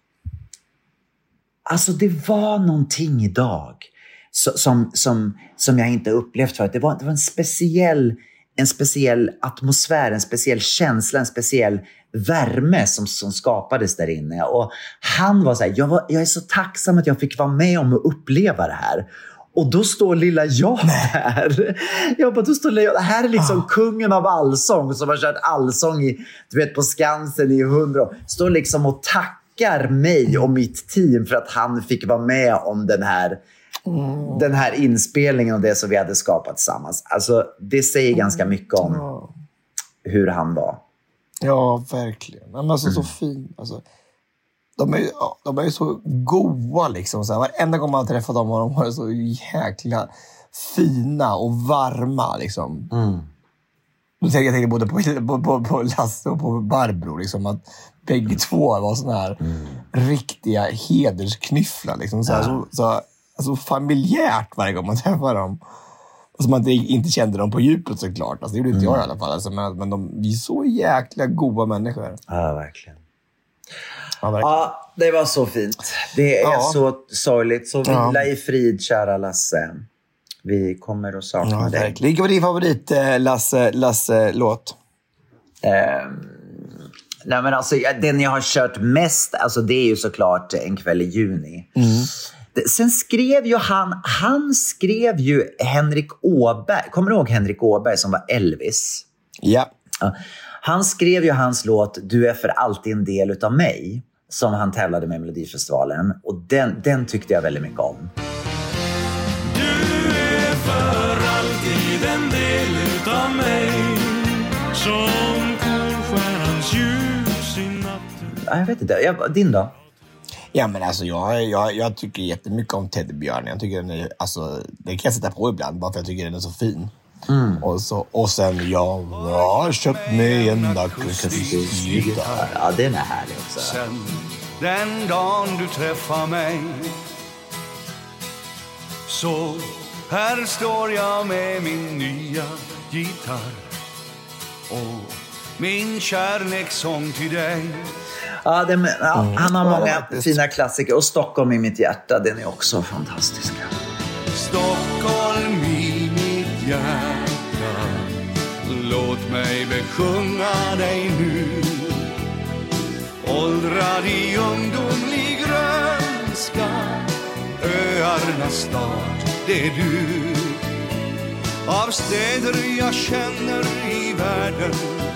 alltså det var någonting idag som, som, som jag inte upplevt förut. Det var, det var en speciell, en speciell atmosfär, en speciell känsla, en speciell värme som, som skapades där inne. Och han var så här, jag, var, jag är så tacksam att jag fick vara med om att uppleva det här. Och då står lilla jag där. Jag bara, då står lilla jag. Det här är liksom ah. kungen av allsång som har kört allsång i, du vet, på Skansen i hundra år. Står liksom och tackar mig och mitt team för att han fick vara med om den här Mm. den här inspelningen och det som vi hade skapat tillsammans. Alltså det säger ganska mycket om ja. hur han var. Ja, verkligen. Men alltså mm. så fin. Alltså, de är, de är ju så goa liksom. Så här, varenda gång man träffar dem har de varit så jäkla fina och varma liksom. Mm. Jag tänker både på, på, på, på Lasse och på Barbro liksom, att bägge två var såna här mm. riktiga hedersknyfflar liksom. Så, här, ja. så, så alltså, familjärt varje gång man träffar dem. Och som man inte, inte kände dem på djupet såklart. Alltså, det gjorde inte mm. jag i alla fall. Alltså, men men de, vi är så jäkla goda människor. Ja, verkligen. Ja, verkligen. Ja, det var så fint. Det är ja. så sorgligt. Så vila ja. i frid, kära Lasse. Vi kommer att sakna ja, dig. Vilken var din favorit Lasse, Lasse-låt? Um, nej men alltså, den jag har kört mest, alltså det är ju såklart En kväll i juni. Mm. Sen skrev ju han, han skrev ju Henrik Åberg. Kommer du ihåg Henrik Åberg som var Elvis? Ja. ja. Han skrev ju hans låt Du är för alltid en del utav mig, som han tävlade med i Melodifestivalen. Och den, den tyckte jag väldigt mycket om. Du är för alltid en del utav mig, som polstjärnans ljus i natten. Ja, jag vet inte, jag, din då? Ja, men alltså jag, jag, jag tycker jättemycket om Teddybjörn. Jag tycker den är, alltså, det kan jag sätta på ibland bara för jag tycker den är så fin. Mm. Och, så, och sen jag har köpt mig en akustikgitarr. Ja, den är härlig också. Sen den dagen du träffar mig, så här står jag med min nya gitarr och min kärlekssång till dig. Ja, det, ja mm. han har många ja, fina klassiker. Och Stockholm i mitt hjärta, den är också fantastisk. Stockholm i mitt hjärta, låt mig besjunga dig nu. Åldrad i ungdomlig grönska, öarnas stad, det är du. Av städer jag känner i världen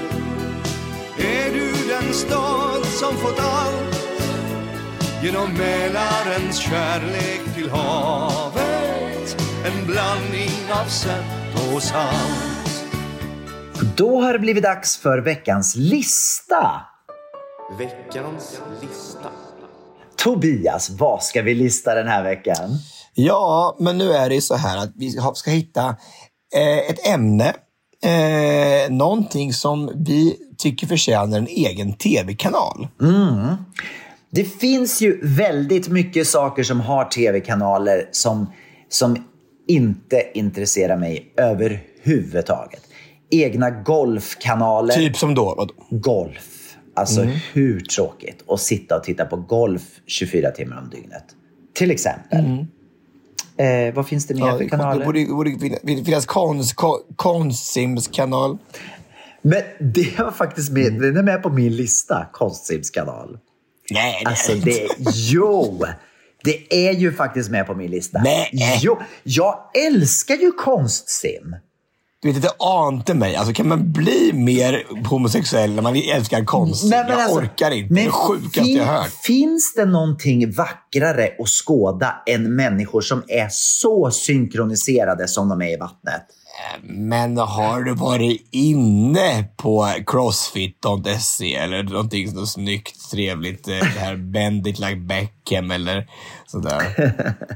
är du den stad som fått allt genom Mälarens kärlek till havet, en blandning av sött och salt. Då har det blivit dags för veckans lista. Veckans lista. Tobias, vad ska vi lista den här veckan? Ja, men nu är det så här att vi ska hitta eh, ett ämne. Eh, någonting som vi tycker förtjänar en egen tv-kanal. Mm. Det finns ju väldigt mycket saker som har tv-kanaler som, som inte intresserar mig överhuvudtaget. Egna golfkanaler. Typ som då? Vad? Golf. Alltså mm. hur tråkigt att sitta och titta på golf tjugofyra timmar om dygnet. Till exempel. Mm. Eh, vad finns det mer ja, för kanaler? Det borde, borde, borde finnas konst, Konstsims kanal. Men det var faktiskt med, mm. den är med på min lista, Konstsims kanal. Nej, det alltså, det, jo, det är ju faktiskt med på min lista. Nej. Jo, jag älskar ju Konstsim. Du vet inte, ante mig. Alltså, kan man bli mer homosexuell när man älskar konst? Nej, men jag alltså, orkar inte. Det är det sjukaste fin, jag hört. Finns det någonting vackrare att skåda än människor som är så synkroniserade som de är i vattnet? Men har du varit inne på crossfit punkt se eller någonting så snyggt, trevligt, det här Bend it like Beckham eller sådär?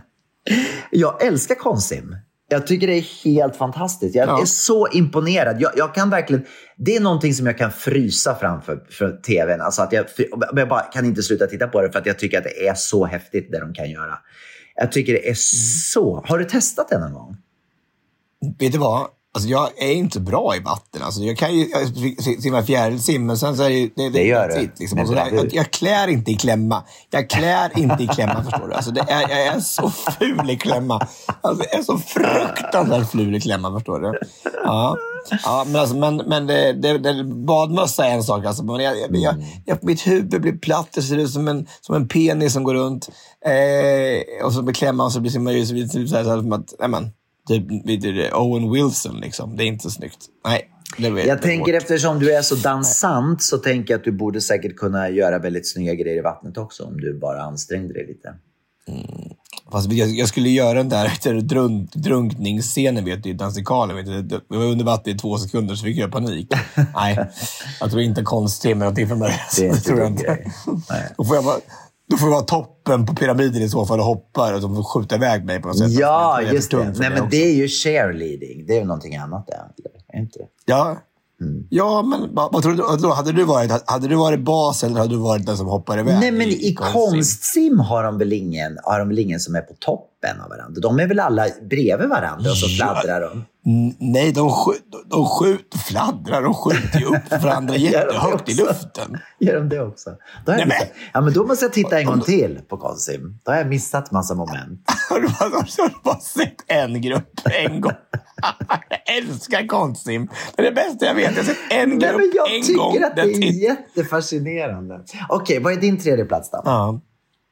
Jag älskar Konstsim. Jag tycker det är helt fantastiskt. Jag ja. är så imponerad. Jag, jag kan verkligen, det är någonting som jag kan frysa framför för tvn. Alltså att jag, jag bara kan inte sluta titta på det för att jag tycker att det är så häftigt det de kan göra. Jag tycker det är så... Har du testat det någon gång? Vet du vad? Alltså jag är inte bra i vatten. Alltså jag kan ju simma fjärilsim, men sen så är det... Det, det gör du. Liksom. Alltså jag, jag, jag klär inte i klämma. Jag klär inte i klämma, förstår du. Alltså det är, jag är så ful i klämma. Alltså jag är så fruktansvärt ful i klämma, förstår du. Ja, ja men, alltså, men, men det, det, det, badmössa är en sak. Alltså. Men jag, jag, jag, jag, mitt huvud blir platt. Det ser ut som en, som en penis som går runt. Eh, och så med klämman så blir det så blir det så här som att... Nej, men, Typ Owen Wilson liksom. Det är inte så snyggt. Nej, det vet jag tänker bort. Eftersom du är så dansant så tänker jag att du borde säkert kunna göra väldigt snygga grejer i vattnet också om du bara ansträngde dig lite. Mm. Fast jag, jag skulle göra den där drunk, drunkningsscenen vet du, i dansikalen. Vet du, jag var under vatten i två sekunder så fick jag panik. Nej, jag tror inte Konstsim är någonting för mig. Det är inte tror jag inte. Då får jag bara Då får det vara toppen på pyramiden i så fall och hoppar och de får skjuta iväg mig på något sätt. Ja, just det. Nej, men det är ju cheerleading. Det är ju någonting annat där. Är inte det? Ja. Mm. Ja, men vad, vad tror du? Då, hade, du varit, hade du varit bas eller hade du varit den som hoppar iväg? Nej, men i, i konstsim har de, väl ingen, har de väl ingen som är på toppen av varandra. De är väl alla bredvid varandra och så fladdrar de. N- nej, de, skj- de skjuter, fladdrar och skjuter ju upp varandra jättehögt i luften. Gör de det också? Då, nej, men. Ja, men då måste jag titta en gång till på konstsim. Då har jag missat massa moment. Har du bara, har du bara sett en grupp en gång? Jag älskar konstsim. Det är det bästa jag vet. Jag har sett en grupp nej, men jag en gång. Jag tycker att det är t- jättefascinerande. Okej, okay, vad är din tredje plats då? Ja.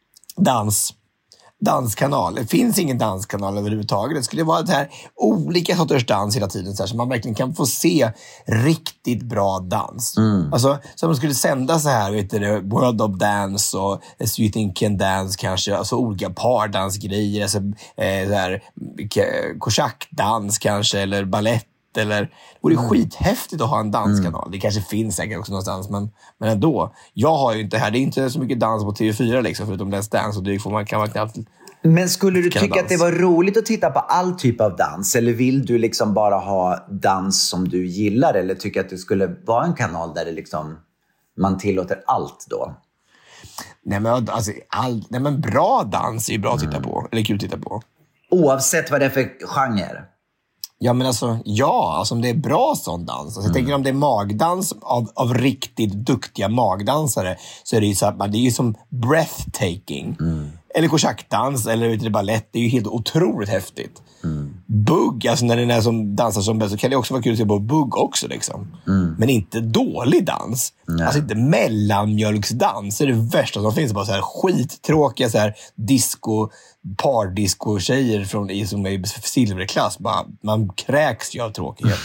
Dans. Danskanal. Det finns ingen danskanal överhuvudtaget. Det skulle vara det här olika sorters dans hela tiden så, här, så man verkligen kan få se riktigt bra dans. Mm. Alltså, så man skulle sända så här, vet du, World of Dance och So You Think Can Dance kanske, alltså olika pardansgrejer, alltså, eh, så här, kosackdans kanske, eller ballett. Eller, det vore mm. skithäftigt att ha en danskanal. Mm. Det kanske finns säkert också någonstans, men, men ändå. Jag har ju inte här, det är inte så mycket dans på T V fyra liksom, förutom Let's Dance, och det får man, kan man knappt. Men skulle du tycka dans. Att det var roligt att titta på all typ av dans? Eller vill du liksom bara ha dans som du gillar? Eller tycker att det skulle vara en kanal där det liksom, man tillåter allt då? Nej men, alltså, all, nej, men bra dans är ju bra att titta mm. på. Eller kul att titta på. Oavsett vad det är för genre? Ja, men alltså, ja, alltså om det är bra sån dans. Alltså, mm. Jag tänker om det är magdans av, av riktigt duktiga magdansare, så är det ju, så här, det är ju som breathtaking. Mm. Eller kosackdans, eller vet du, ballett. Det är ju helt otroligt häftigt. Mm. Bugg, alltså när det är som dansar som bäst, så kan det också vara kul att se på bugg också liksom. Mm. Men inte dålig dans. Nej. Alltså inte mellanmjölksdans. Det är det värsta som finns. Bara så här skittråkiga så här disco, pardisco-tjejer från, som är i silverklass. Bara, man kräks ju av tråkighet.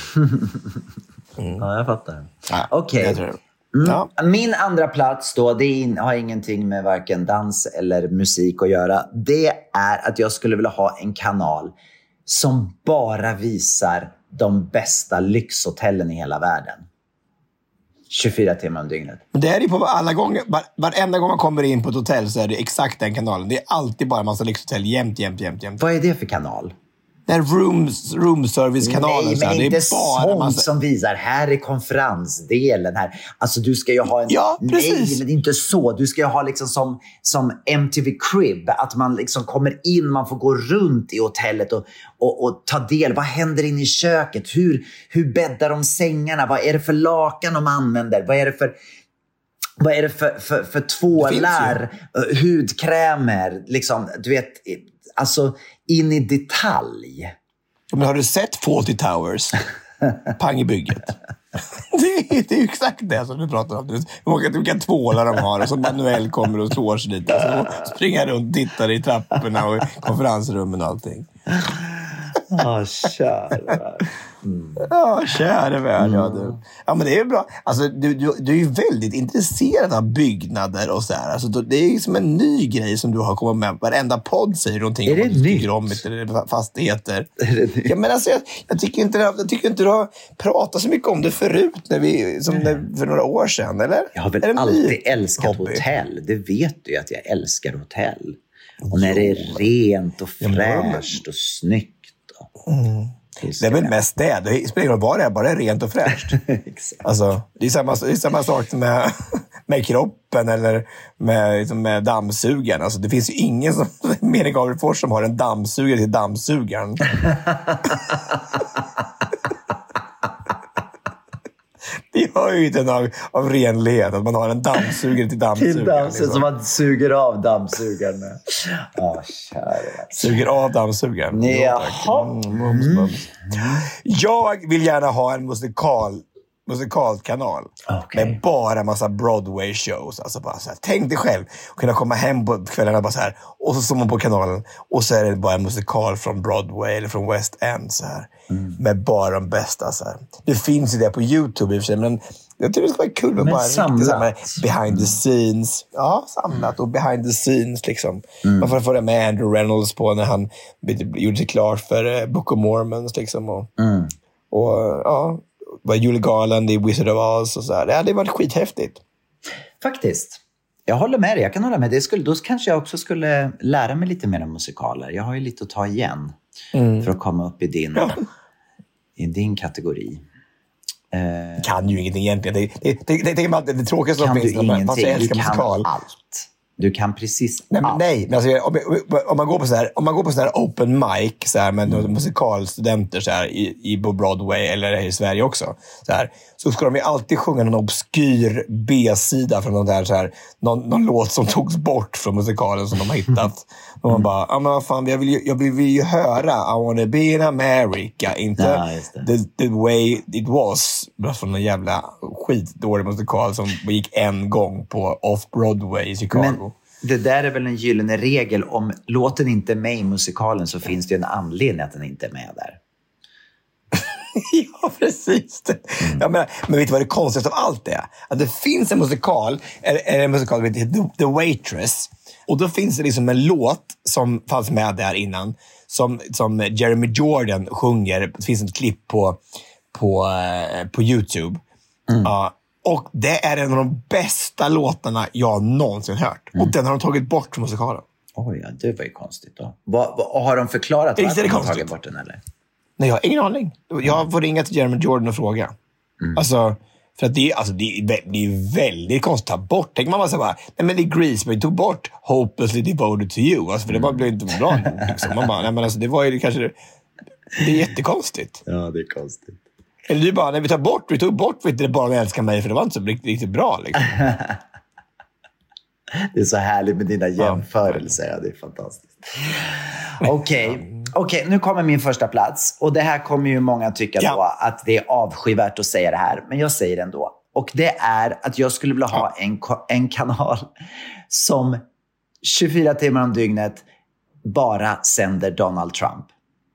Mm. Ja, jag fattar. Ja, okej. Okay. Mm. Ja. Min andra plats då, det in, har ingenting med varken dans eller musik att göra. Det är att jag skulle vilja ha en kanal som bara visar de bästa lyxhotellen i hela världen. tjugofyra timmar om dygnet. Men det är ju på alla gånger, var, varenda gång man kommer in på ett hotell så är det exakt den kanalen. Det är alltid bara en massa lyxhotell, jämt, jämt, jämt, jämt. Vad är det för kanal? Den rooms, room service-kanalen. Nej, men det inte är bara sånt massa... som visar, här är konferensdelen här. Alltså du ska ju ha en... Ja, precis. Nej, men det är inte så. Du ska ju ha liksom som, som M T V Crib, att man liksom kommer in, man får gå runt i hotellet och, och, och ta del. Vad händer inne i köket? Hur, hur bäddar de sängarna? Vad är det för lakan de använder? Vad är det för... Vad är det för, för, för tvålar, hudkrämer, liksom, du vet, alltså in i detalj. Men har du sett Fawlty Towers? Pang i bygget. Det är, det är exakt det som du pratar om. Vilka tvålar de har och så Manuel kommer och slår sig lite. Så springer runt och tittar i trapporna och konferensrummen och allting. Ja, oh, kära. Mm. Ja, kära värld. Mm. Ja, du. Ja, men det är bra. Alltså, du, du, du är ju väldigt intresserad av byggnader och så här. Alltså, det är som en ny grej som du har kommit med. Varenda podd säger någonting är det om vad du tycker om eller fastigheter. Är det nytt? Ja, men alltså, jag, jag, tycker inte, jag tycker inte du har pratat så mycket om det förut när vi, som när, för några år sedan, eller? Jag har väl alltid älskat hobby? Hotell. Det vet du att jag älskar hotell. Och när det är rent och fräscht och snyggt. Mm. Det är väl mest det. Det spelar ingen roll vad det är, bara det är rent och fräscht. Alltså, det är samma, det är samma sak med, med kroppen eller med, liksom med dammsugaren. Alltså, det finns ju ingen som mer än Gabriel som har en dammsugare till dammsugaren. Det hör ju inte av, av renlighet att man har en dammsugare till dammsugaren. Till dammsugaren, liksom. Som man suger av dammsugaren med. Ja, kära. Suger av dammsugaren. Nej, ja, mm, mums, mums. Mm. Jag vill gärna ha en musikal musikalkanal okay. Med bara massa Broadway shows. Alltså bara så här, tänk dig själv att kunna komma hem på kvällarna bara så här, och så står man på kanalen och så är det bara en musikal från Broadway eller från West End så här, mm. Med bara de bästa så här. Det finns ju det på YouTube i och för sig, men jag tror det ska vara kul med men bara riktigt så här, behind the scenes. Ja, samlat och behind the scenes liksom. Mm. Man får få det med Andrew Reynolds på när han gjorde sig klart för Book of Mormons liksom och, mm. och ja, var Julie Garland i Wizard of Oz och så här. Ja, det var skithäftigt. Faktiskt. Jag håller med dig, jag kan hålla med. Det skulle, då kanske jag också skulle lära mig lite mer om musikaler. Jag har ju lite att ta igen mm. för att komma upp i din, ja. i din kategori. Uh, kan ju ingenting egentligen. Det, det, det, det, det, det, det, det tråkigaste som finns när man, man älskar du musikal. Kan allt. Du kan precis nej, men, allt. Nej, men alltså, om, om, man går på så här, om man går på så här open mic så här, med mm. musikalstudenter så här, i, i Broadway eller i Sverige också. Så, här, så ska de ju alltid sjunga någon obskyr B-sida från någon, där, så här, någon, någon låt som togs bort från musikalen som de har hittat. Och man bara, ja men vad fan, jag vill, ju, jag vill ju höra I wanna be in America, inte ja, the, the way it was. Bara från en jävla skitdålig musikal som gick en gång på Off-Broadway i Chicago. Men det där är väl en gyllene regel. Om låten inte är med i musikalen så finns det ju en anledning att den inte är med där. Ja, precis. Mm. Ja, men, men vet du vad det konstigaste av allt är? Att det finns en musikal, är, är en musikal som heter The, The Waitress. Och då finns det liksom en låt som fanns med där innan. Som, som Jeremy Jordan sjunger. Det finns ett klipp på, på, uh, på YouTube. Mm. Uh, och det är en av de bästa låtarna jag någonsin hört. Mm. Och den har de tagit bort från musikalen. Oj, ja, det var ju konstigt då. Va, va, har de förklarat varför de har tagit bort den eller? Nej, jag har ingen aning. Jag får ringa till Jeremy Jordan och fråga. Mm. Alltså, för att det är, alltså, det är, det är väldigt konstigt att ta bort. Tänker man bara så bara, nej men det är Grease, men vi tog bort Hopelessly Devoted to You. Alltså, för det bara blev inte bra. Liksom. Man bara, nej men alltså, det var ju kanske, det är jättekonstigt. Ja, det är konstigt. Eller du bara, när vi tar bort, vi tog bort, vet du, bara med älskar mig, för det var inte så riktigt, riktigt bra liksom. Det är så härligt med dina jämförelser. Ja, det är fantastiskt. Okej, okay. okay, nu kommer min första plats. Och det här kommer ju många tycka ja. då att det är avskyvärt att säga det här. Men jag säger det ändå. Och det är att jag skulle vilja ha en, en kanal som tjugofyra timmar om dygnet bara sänder Donald Trump.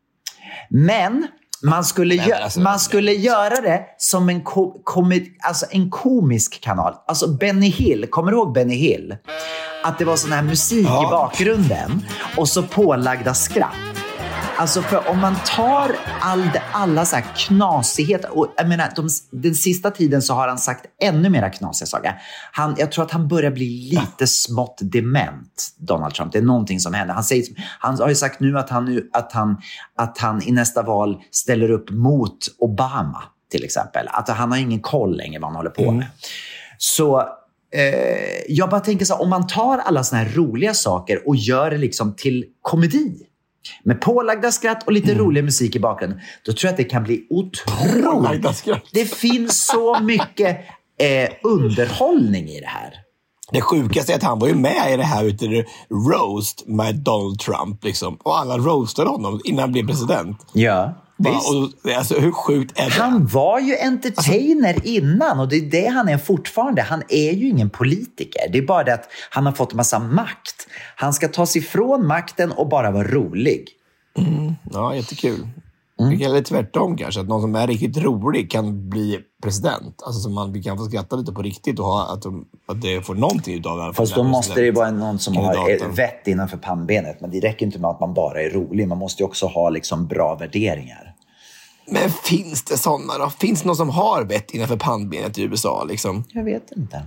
Men man skulle, gö- alltså, man skulle göra det som en, ko- komi- alltså en komisk kanal. Alltså Benny Hill, kommer du ihåg Benny Hill? Att det var sån här musik ja. i bakgrunden och så pålagda skratt. Alltså för om man tar all, alla så här knasigheter, och jag menar de, den sista tiden så har han sagt ännu mera knasiga saker. Han, jag tror att han börjar bli lite smått dement, Donald Trump. Det är någonting som händer. Han, säger, han har ju sagt nu att han, nu, att, han, att han i nästa val ställer upp mot Obama till exempel. Att han har ingen koll längre vad han håller på med. Mm. Så eh, jag bara tänker så här, om man tar alla såna här roliga saker och gör det liksom till komedi. Med pålagda skratt och lite mm. rolig musik i bakgrunden. Då tror jag att det kan bli otroligt. Det finns så mycket eh, underhållning i det här. Det sjukaste är att han var ju med i det här ute i roast med Donald Trump. Liksom. Och alla roastade honom innan han blev president. Ja, Va, och, alltså, hur sjukt är det? Han var ju entertainer alltså, innan. Och det är det han är fortfarande. Han är ju ingen politiker. Det är bara det att han har fått en massa makt. Han ska ta sig ifrån makten och bara vara rolig. Mm. Ja, jättekul. Mm. Eller tvärtom kanske. Att någon som är riktigt rolig kan bli president. Alltså så man kan få skratta lite på riktigt och ha att, de, att det får någonting utav det. Fast då måste det vara någon som har vett innanför pannbenet. Men det räcker inte med att man bara är rolig. Man måste ju också ha liksom bra värderingar. Men finns det sådana då? Finns det någon som har vett innanför pannbenet i U S A liksom? Jag vet inte.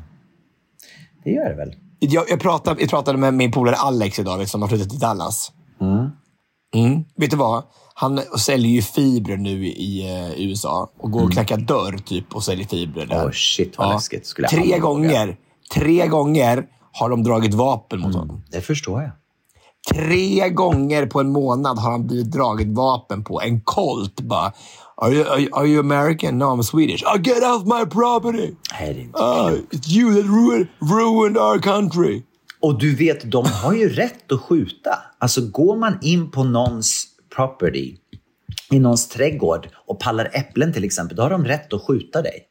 Det gör det väl. Jag, jag, pratade, jag pratade med min polare Alex idag som har flyttat till Dallas. Mm. Mm. Vet du vad? Han säljer ju fibrer nu i uh, U S A. Och går och knackar dörr typ och säljer fibrer där. Åh oh, shit vad ja. läskigt. Skulle jag tre gånger. Våga. Tre gånger har de dragit vapen mot mm. honom. Det förstår jag. Tre gånger på en månad har han blivit dragit vapen på. En Colt bara. Are you, are, are you American? No, I'm Swedish. Oh, get off my property! Nej, uh, it's you that ruined, ruined our country. Och du vet, de har ju rätt att skjuta. Alltså går man in på någons property, i någons trädgård och pallar äpplen till exempel, då har de rätt att skjuta dig.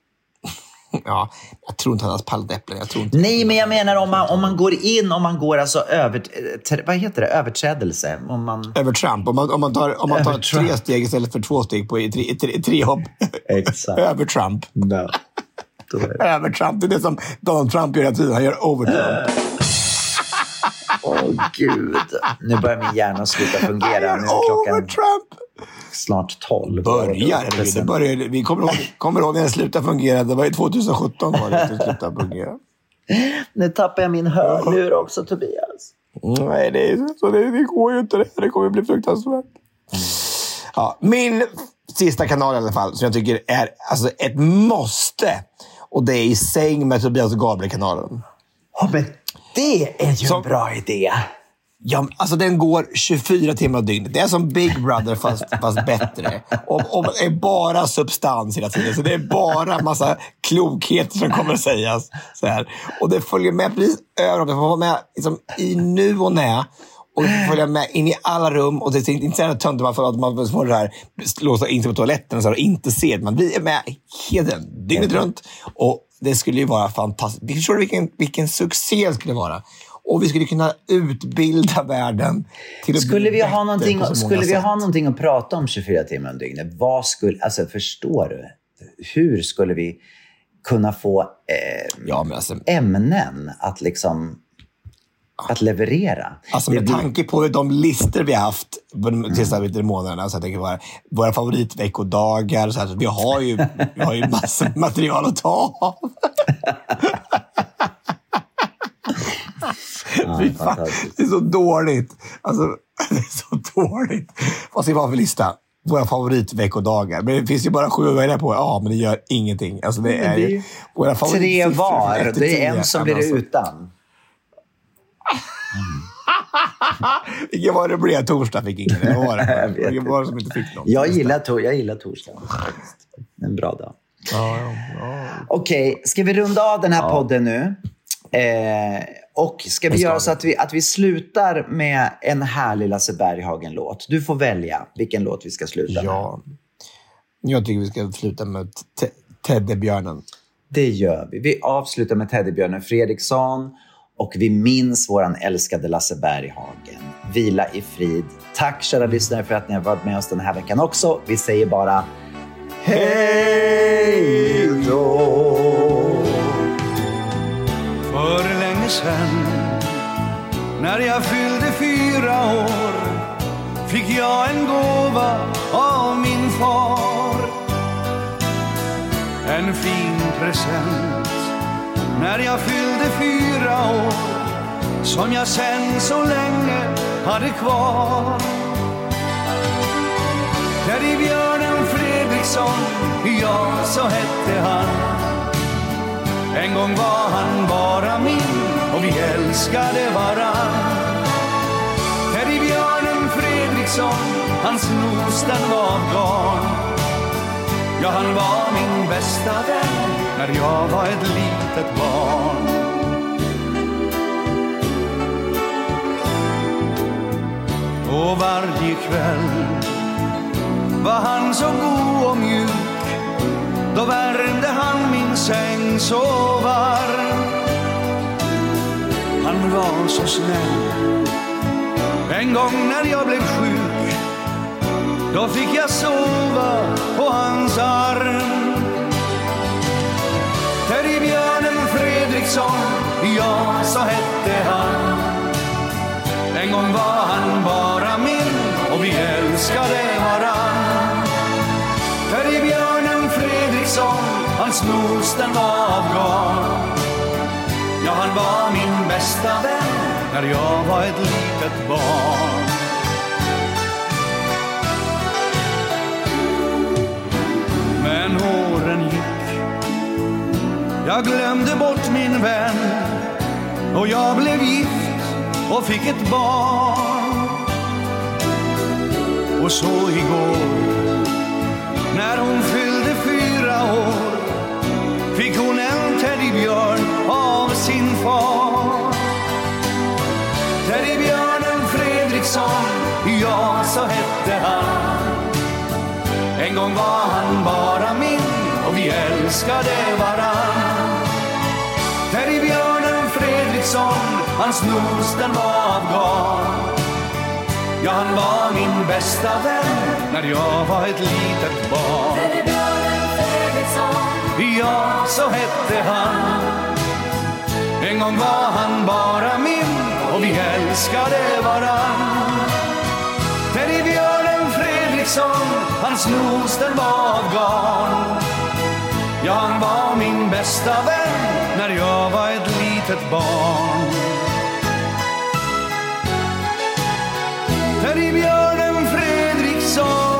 Ja, jag tror inte han har pallat äpplen. Jag tror inte. Nej, men jag menar om man, om man går in, om man går alltså över, vad heter det, överträdelse. Om man... Övertramp. Om man, om man tar, om man tar tre steg istället för två steg på tre, tre, tre hopp. Exakt. Övertramp. No. Övertramp, det är det som Donald Trump gör hela tiden. Han gör overtramp. Åh oh, gud. Nu börjar min hjärna sluta fungera. Nu är klockan overtramp. Snart tolv. Börjar, det börjar, vi kommer ihåg, kommer ihåg när det slutade fungera. Det var ju tjugohundrasjutton var det att det slutade fungera. Nu tappar jag min hörlur också, Tobias. Nej, det, är, så det, det går ju inte. Det, det kommer bli fruktansvärt. Ja, min sista kanal i alla fall, som jag tycker är alltså, ett måste. Och det är I säng med Tobias och Gabriel-kanalen. Ja, men det är ju som, en bra idé. Ja, alltså den går tjugofyra timmar om dygnet. Det är som Big Brother fast, fast bättre. Och, och det är bara substans hela tiden. Så det är bara massa klokheter som kommer att sägas. Så här. Och det följer med precis över. Det får vara med liksom, i nu och när. Och det följer med in i alla rum. Och det är inte så här tönt man får att man får det här låsa in sig på toaletten och, så här, och inte se det. Man blir med hela dygnet runt. Och det skulle ju vara fantastiskt. Vi förstår vilken, vilken succé det skulle vara. Och vi skulle kunna utbilda världen till att skulle bli vi ha någonting, Skulle vi sätt. ha någonting att prata om tjugofyra timmar om dygnet? Vad skulle, alltså förstår du? Hur skulle vi kunna få eh, ja, men alltså, ämnen att liksom att leverera? Alltså med tanke på de listor vi har haft de sista mm. månaderna, så jag tänker bara våra favoritveckodagar, så här, så vi har ju vi har ju massor material att ta av. Ja, det är så dåligt. Alltså, det är så dåligt. Vad ska vi ha för lista? Våra favoritveckodagar. Men det finns ju bara sju att välja på. Ja, men det gör ingenting. Alltså, det är ju våra tre var. Det är en som blir alltså utan. Mm. Vilken var det blev? Torsdag fick ingen. Det var det. Vilken var det som inte fick någon? Jag gillar, to- jag gillar torsdag. En bra dag. Ja, ja, ja. Okej, okay, ska vi runda av den här ja. podden nu? Eh, och ska vi ska göra så att vi, att vi slutar med en härlig Lasse Berghagen-låt? Du får välja vilken låt vi ska sluta ja. med. Jag tycker vi ska sluta med te- Teddybjörnen. Det gör vi. Vi avslutar med Teddybjörnen Fredriksson. Och vi minns våran älskade Lasse Berghagen. Vila i frid. Tack kära lyssnare för att ni har varit med oss den här veckan också. Vi säger bara hej då. För länge sedan, när jag fyllde fyra år, fick jag en gåva av min far. En fin present när jag fyllde fyra år, som jag sen så länge hade kvar. Teddybjörnen Fredriksson, ja så hette han. En gång var han bara min och vi älskade varann. Teddybjörnen Fredriksson, hans nos den var av garn. Ja, han var min bästa vän när jag var ett litet barn. Och varje kväll var han så god och mjuk. Då värmde han min säng så varm. Han var så snäll. En gång när jag blev sjuk, då fick jag sova på hans arm. Teddybjörnen Fredriksson, ja så hette han. En gång var han bara min och vi älskade varann. Teddybjörnen Fredriksson, hans nos den var av garn. Ja, han var min bästa vän när jag var ett litet barn. Men åren gick, jag glömde bort min vän, och jag blev gift och fick ett barn. Och så igår, när hon fyllde fyra år, fick hon en teddybjörn av sin far. Teddybjörnen Fredriksson, ja så hette han. En gång var han bara min och vi älskade varann. Teddybjörnen Fredriksson, hans nos den var av garn. Ja, han var min bästa vän när jag var ett litet barn. Teddybjörnen Fredriksson, ja så hette han. En gång var han bara min och vi älskade varann. Teddybjörnen Fredriksson, hans nos den var av garn. Ja, han var min bästa vän när jag var ett litet litet barn. Teddybjörnen Fredriksson.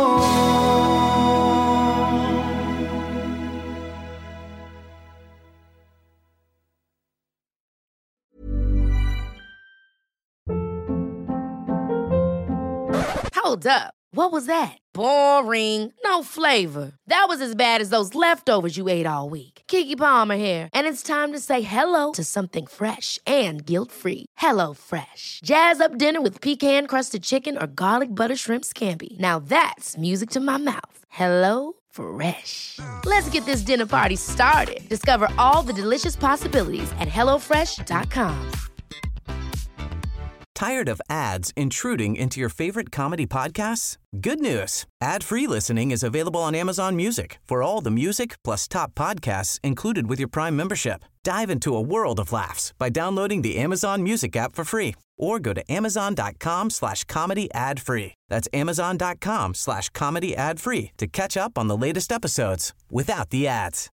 Hold up. What was that? Boring. No flavor. That was as bad as those leftovers you ate all week. Keke Palmer here, and it's time to say hello to something fresh and guilt-free. Hello Fresh. Jazz up dinner with pecan-crusted chicken or garlic butter shrimp scampi. Now that's music to my mouth. Hello Fresh. Let's get this dinner party started. Discover all the delicious possibilities at hello fresh dot com. Tired of ads intruding into your favorite comedy podcasts? Good news. Ad-free listening is available on Amazon Music for all the music plus top podcasts included with your Prime membership. Dive into a world of laughs by downloading the Amazon Music app for free or go to amazon.com slash comedy ad free. That's amazon.com slash comedy ad free to catch up on the latest episodes without the ads.